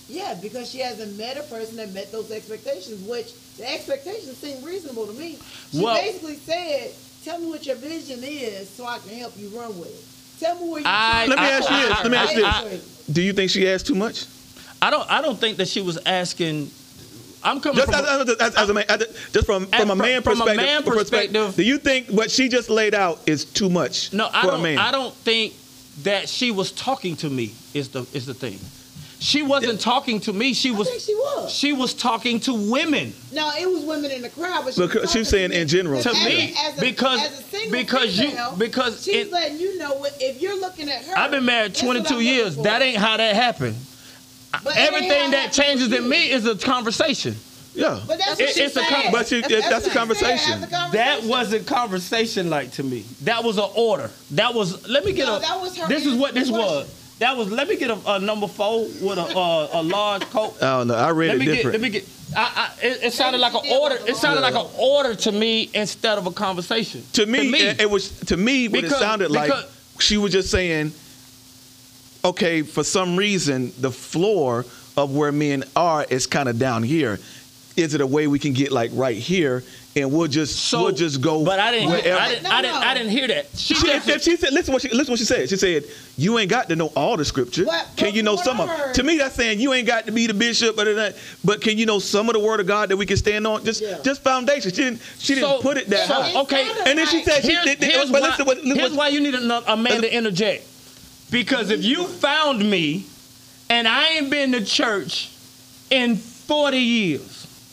Yeah, because she hasn't met a person that met those expectations, which the expectations seem reasonable to me. She Well- basically said, tell me what your vision is so I can help you run with it. Tell me where you I- Let me I- ask you I- this. Let me ask you I- this. Do you think she asked too much? I don't. I don't think that she was asking. I'm coming Just from. as, as, as, as a man, as- just from from a As- man from a perspective. man perspective- do you think what she just laid out is too much no, I for don't. a man? I don't think that she was talking to me. Is the is the thing. She wasn't talking to me. She I was. think she was. She was talking to women. No, it was women in the crowd, but she Because was she was talking saying me. in general. To As a- me, as a, because- as a single because you- female, because she's it- letting you know what, if you're looking at her. I've been married that's what twenty-two I'm looking years. for. That ain't how that happened. But it ain't how Everything that happened changes with in you. me is a conversation. Yeah. But that's It- what she it's a said. con- but she- That's- that's that's a what she said conversation. after conversation. That wasn't conversation like to me. That was an order. That was. Let me get No, a. that was her This is what this answer to the was. That was. Let me get a, a number four with a a, a large coat. I don't know. I read Let it me get. different. Let me get. I, I, it, it sounded like an Maybe she did order. want It the sounded like law. an order to me instead of a conversation. to me, It, it was to me what Because- it sounded like. because- She was just saying, okay, for some reason, the floor of where men are is kind of down here. Is it a way we can get like right here, and we'll just So, we'll just go? But I didn't. wherever. I didn't. I didn't. I didn't hear that. She, She, just- if she said, listen what she listen what she said. She said, "You ain't got to know all the scripture. What- Can but you know what some I of it?" heard- To me, that's saying you ain't got to be the bishop, but that. But can you know some of the word of God that we can stand on? Just Yeah. just foundation. She didn't she didn't So- put it that so, high. okay. And then she said, she, Here's, did- did- here's but why, listen what, listen here's what- why you need a, a man to interject. Because if you found me and I ain't been to church in forty years,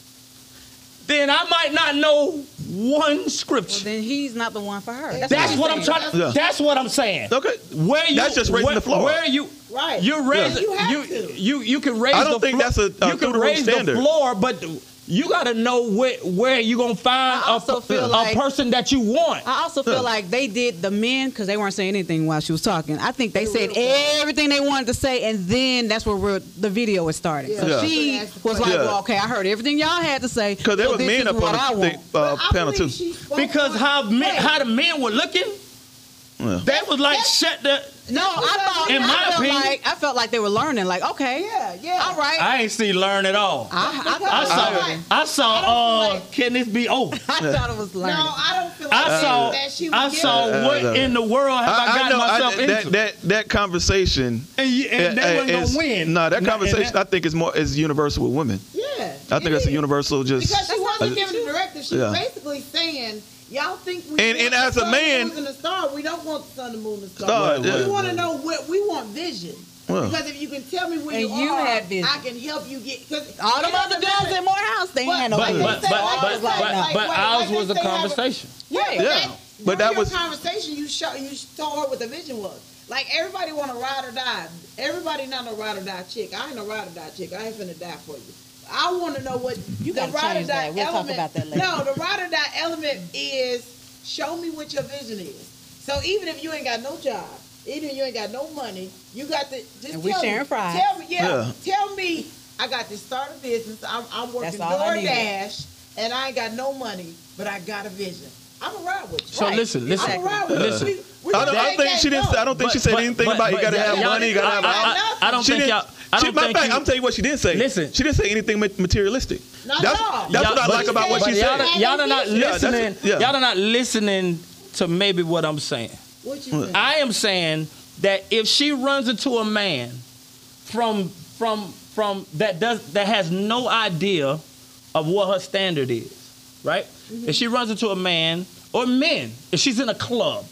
then I might not know one scripture. Well, then he's not the one for her. That's, That's what I'm I'm trying. Yeah. That's what I'm saying. Okay. Where you? That's just raising where, the floor. Where you? Right. You raise. You have you, to. you you can raise. I don't the think flo- that's a- a You can through the roof raise standard. the floor, but you got to know where where you gonna find I a, also feel a like- person that you want. I also feel Yeah. like they did the men because they weren't saying anything while she was talking. I think they said everything they wanted to say, and then that's where we're, the video was started. So Yeah. she Yeah. was like, Yeah. "Well, okay, I heard everything y'all had to say." Because there so was this men is up what I on the want." thing, uh, I panel too. believe she spoke Because on- how men, Wait. how the men were looking, Yeah. they was like shut the. No, I thought. In I my felt opinion- like I felt like they were learning. Like, okay, Yeah, yeah. all right. I ain't see learn at all. I, I, I thought, saw. I- I saw. I don't Uh, feel like- can this be over? I thought it was No, learning. I don't feel like I saw. that she was I saw giving- what Uh, in the world have I, gotten know, myself I, into? that, that that conversation. and you, and uh, they wasn't is- gonna win. No, that And conversance I think is more is universal with women. Yeah. I think it that's a is. universal just. Because she wasn't uh, giving the directive. She Yeah. was basically saying, y'all think we And- want and the as a sun, man- the moon, and the star. We don't want the sun, the moon, and the Star, star. yeah. We want to know what we want vision. Well. Because if you can tell me where And you, you are, had vision. I can help you get. Cause All them it other doesn't dudes matter. in Morehouse, they But- ain't no But Like but they but said, but like but, they but, said, like, but wait, ours like was a they say, have a- conversation. Yeah, but Yeah. that, But that during your was- conversation. You show you told her what the vision was. Like everybody want to ride or die. Everybody not a ride or die chick. I ain't a ride or die chick. I ain't finna die for you. I want to know what You the gotta ride or change die that. We'll talk element. about that later. No, the ride or die element is show me what your vision is. So even if you ain't got no job, even if you ain't got no money, you got to just And we tell sharing me. fries. Tell me, yeah, Yeah. Tell me. I got to start a business. I'm, I'm working That's all I needed. DoorDash, and I ain't got no money, but I got a vision. I'm a ride with you. So Right. listen, listen. I'm a ride with Listen. you. We, we I don't, gonna I don't make think that she didn't. go. I don't think she But- said but- anything but- about you but got to y'all- have y'all- money. You got to I- have. a I- house. I- I don't She think didn't- y'all. I she- don't matter think of fact, you- I'm telling you what she didn't say. Listen. She didn't say anything ma- materialistic. Not that's at all. that's Y'all- what I but like she about what But she y'all, said. y'all are not Yeah, that's- listening. yeah. Y'all are not listening to maybe what I'm saying. What you think? I am saying that if she runs into a man from from from that does that has no idea of what her standard is, right? Mm-hmm. If she runs into a man or men, if she's in a club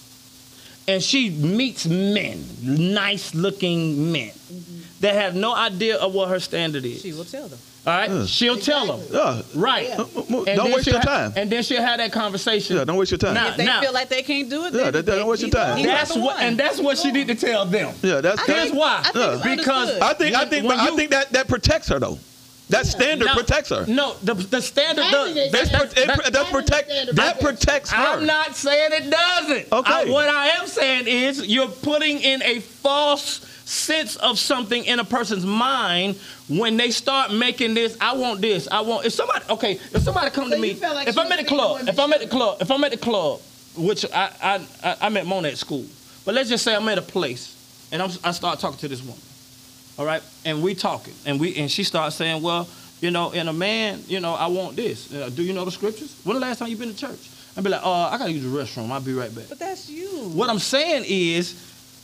and she meets men, nice looking men Mm-hmm. that have no idea of what her standard is, She will tell them. all right, she'll tell them, Yeah. right? Yeah. Uh, uh, And Don't then waste she'll your ha- time. And then she'll have that conversation. Yeah, don't waste your time. Nah. If they Now- feel like they can't do it, Yeah, then that- that don't waste your he's- time. he's not That's the what, one. and that's what she need to tell them. Yeah, that's I that's Here's why. I think Yeah. it's Because understood. I think I When- think when I you- think that that protects her though. That standard Now- protects her. No, the the standard I does. think That's, that's- pro- it, that's- that protect standard that protects protects her. I'm not saying it doesn't. Okay. I- what I am saying is you're putting in a false sense of something in a person's mind when they start making this. I want this. I want. If somebody, okay, if somebody come So to you me, feel like if she I'm was at the treating club, women if I'm at the shitty. club, if I'm at the club, which I I I, I met Mona at school, but let's just say I'm at a place and I'm, I start talking to this woman, All right, and we talking, and we and she starts saying, well, you know, in a man, you know, I want this. Uh, do you know the scriptures? When the last time you been to church? I'd be like, oh, I gotta use the restroom. I'll be right back. But that's you. What I'm saying is,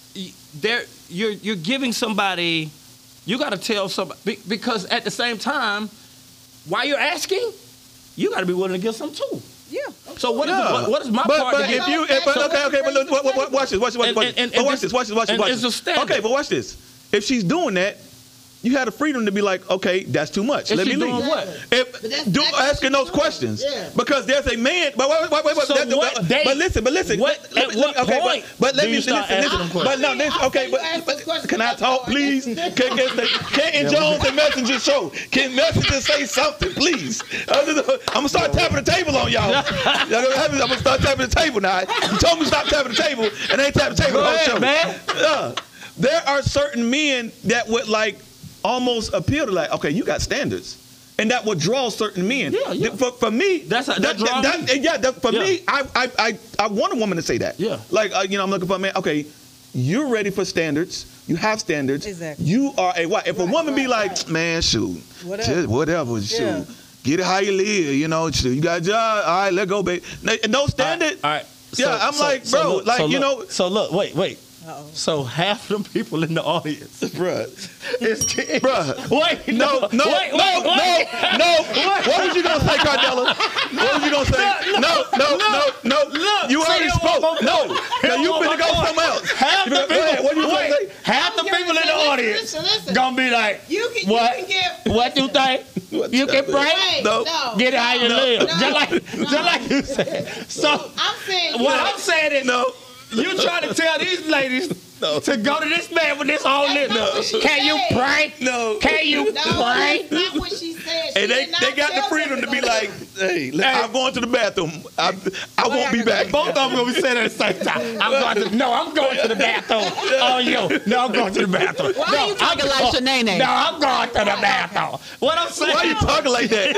there you're you're giving somebody, you got to tell somebody, because at the same time, while you're asking, you got to be willing to give some too. Yeah. So what is Yeah. what, what is my but, part but to if give? you, if, but okay, okay, but look, wa- wa- watch this, watch this, watch this, watch And- this. and- But and watch this- this, watch this, watch this, and watch it's this. a standard. Okay, but watch this. If she's doing that, you have the freedom to be like, okay, that's too much. Is Let she me leave. doing what? If, But that's do, exactly what asking she's those doing. questions, Yeah. because there's a man. But wait, wait, wait, wait. So that- what but, date- but listen, but listen. what- let- at let- what okay, point but, but let do me you start listen, asking listen. them But no, questions? this, I'll okay, say you but, ask but those questions can I about talk, your please? answers. Can, can, can in Jones and Messenger show? Can Messenger say something, please? I'm gonna start tapping the table on y'all. I'm gonna start tapping the table now. You told me to stop tapping the table, and they ain't tapping the table Go the whole ahead, show. man. Yeah. There are certain men that would like almost appeal to like, okay, you got standards. And that would draw certain men. Yeah, yeah. For, for me, That's a- that draws me. yeah. That, for Yeah. me, I, I I I want a woman to say that. Yeah. Like uh, you know, I'm looking for a man. Okay, you're ready for standards. You have standards. Exactly. You are a what? If a Right, woman be right, like, right. man, shoot, Whatever. just whatever, shoot. Yeah. Get it how you live. You know, shoot. You got a job. All right, let go, babe. No, no standard. All right. Yeah, I'm like, bro, look, like, so you look, know- So look, wait, wait. Uh-oh. So half them people in the audience Bruh. is Bruh. Wait, No, no, wait, no, wait, no, wait. no. What was you gonna say, Cardella? What was you gonna say? No, no, no, no. Look, You say already it spoke. one more No, time. no, you One finna more go time. somewhere else. Half You the finna- go people, ahead. What you gonna wait, say? half the I'm people in getting the ready to audience listen, listen, listen. gonna be like, You can, what? you can get. What you think? What You can you pray? Hey, No. no. Get it how you no, live. no, just like, no. just like you said. So I'm saying. what you- I'm saying is, No. you trying to tell these ladies No. to go to this man with this whole That's list. not what she Can you said. pray? No. Can you No, pray? that's not what she said. She And they, did not they got the tell freedom them to be go like, hey, let- Hey. I'm going to the bathroom. I, I won't be back. Both of them gonna be saying at the same time. I'm going to no, I'm going to the bathroom. Oh, you. No, I'm going to the bathroom. Why no, are you talking I'm, like Shanae? No, I'm going to the bathroom. What I'm saying. Why you talking like that?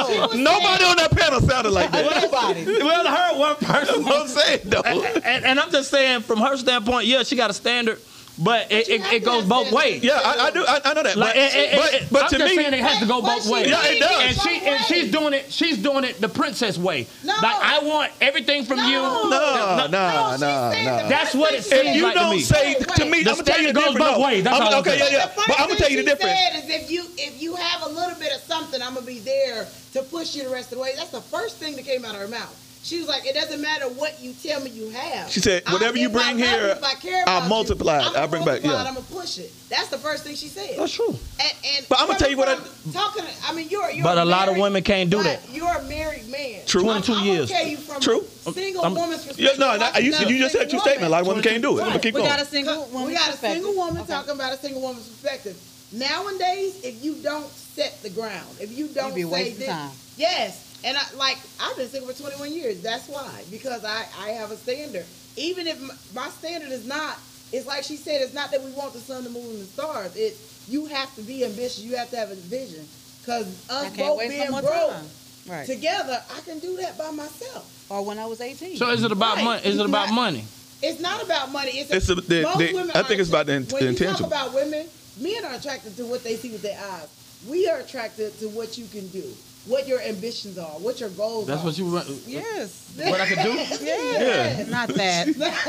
Nobody on that panel sounded like that. Nobody. Well, her one person. That's what I'm saying, though. And, and I'm just saying, from her standpoint, yeah, she got a standard, but it, you it, have it to goes have both standards. ways. Yeah, I, I do. I, I know that. Like, but, it, it, but, it, but I'm to just me, saying it has to go But both she ways. Yeah, it does. And she and she's doing it. She's doing it the princess way. No. Like I want everything from you. No. no, no, No, she's no, saying no. the That's what it first seems thing If you like to don't me. say Wait, to me, wait. I'm gonna tell you the standard goes difference. both No. ways. That's I'm- all I'm okay, saying. yeah, yeah. The first But I'm gonna tell thing you the she difference. said is if you if you have a little bit of something, I'm gonna be there to push you the rest of the way. That's the first thing that came out of her mouth. She was like, it doesn't matter what you tell me you have. She said, whatever you If I bring love here, you, if I care I'll about you, multiply it. I'm I'll bring back- yeah. I'm gonna push it. That's the first thing she said. That's true. And, and But I'ma tell you what I- from talking. I mean, you're, you're But a lot of married- women can't do but that. You're a married man. True. I'm- twenty-two I'm years. gonna tell you from True. a single I'm- woman's Yeah, perspective. no, no, you, you just said two statements. A lot of women can't do it. But keep We going. got a single woman. We got a perspective. single woman Okay. talking about a single woman's perspective. Nowadays, if you don't set the ground, if you don't be say wasting this, time. yes. And I, like I've been single for twenty-one years. That's why, because I I have a standard. Even if my, my standard is not, it's like she said, it's not that we want the sun, the moon, and the stars. It you have to be ambitious. You have to have a vision. Because I us can't both waste being no more broke time. Right. together, I can do that by myself. Or when I was eighteen. So is it about Right. money? Is it about money? It's not about money. It's, It's a- the- most the- women I think are- it's about the in- when the you talk intention. about women, men are attracted to what they see with their eyes. We are attracted to what you can do, what your ambitions are, what your goals That's are. what you want. Yes. What I can do? Yeah. Not that.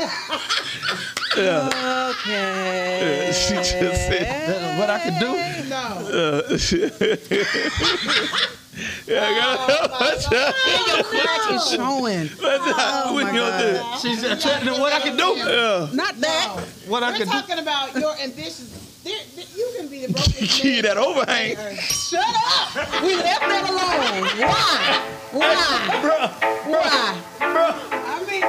Yeah. Okay. She just said. What I can do? No. Yeah, I got And your crack is showing. Oh what my you gonna God. She's attracted to what I can do. do? Yeah. Not that. No. What I We're can do. talking about your ambitions. There, there- you can be the brokest Give you man that overhang. on earth. Shut up. We left that alone. Why? Why? Why? I mean,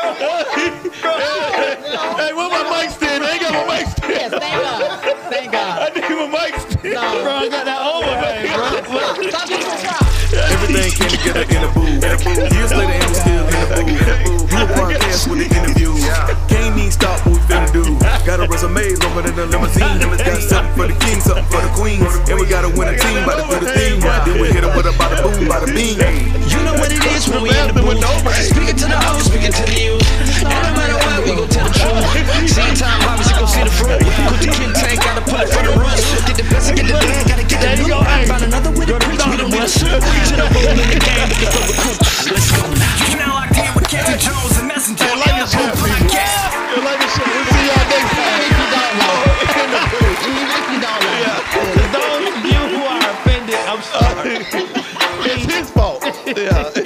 Hey, where my mic stand? I ain't got my mic stand. Yes, thank God. Thank God. I need my mic stand. No. Bro, I got that overhang, bro. Stop being so proud. Everything came together in a booth. Years later, and we still in the booth. You a podcast with the interview. Can't even stop what we finna do. Got a resume longer than a limousine. Got something for the king, something for the queens. And we gotta win a team, about to do the thing. Then we hit 'em with a bada boom, bada bing. You know what it is when we in the booth. Speaking to the old, speaking to the youth. And no matter what, we gon' tell the truth. See time harvest, you gon' see the fruit. Put the kid tank, gotta pull it from the roots. We to the bone in the game with the rubber crew. Let's go now. You now locked in with Kenton Jones and Messenger. Hey, like and share, people. Hey, like and share. We'll see y'all next time. If you don't like. Even if you don't like. To those of you who are offended, I'm sorry. It's his fault. Yeah.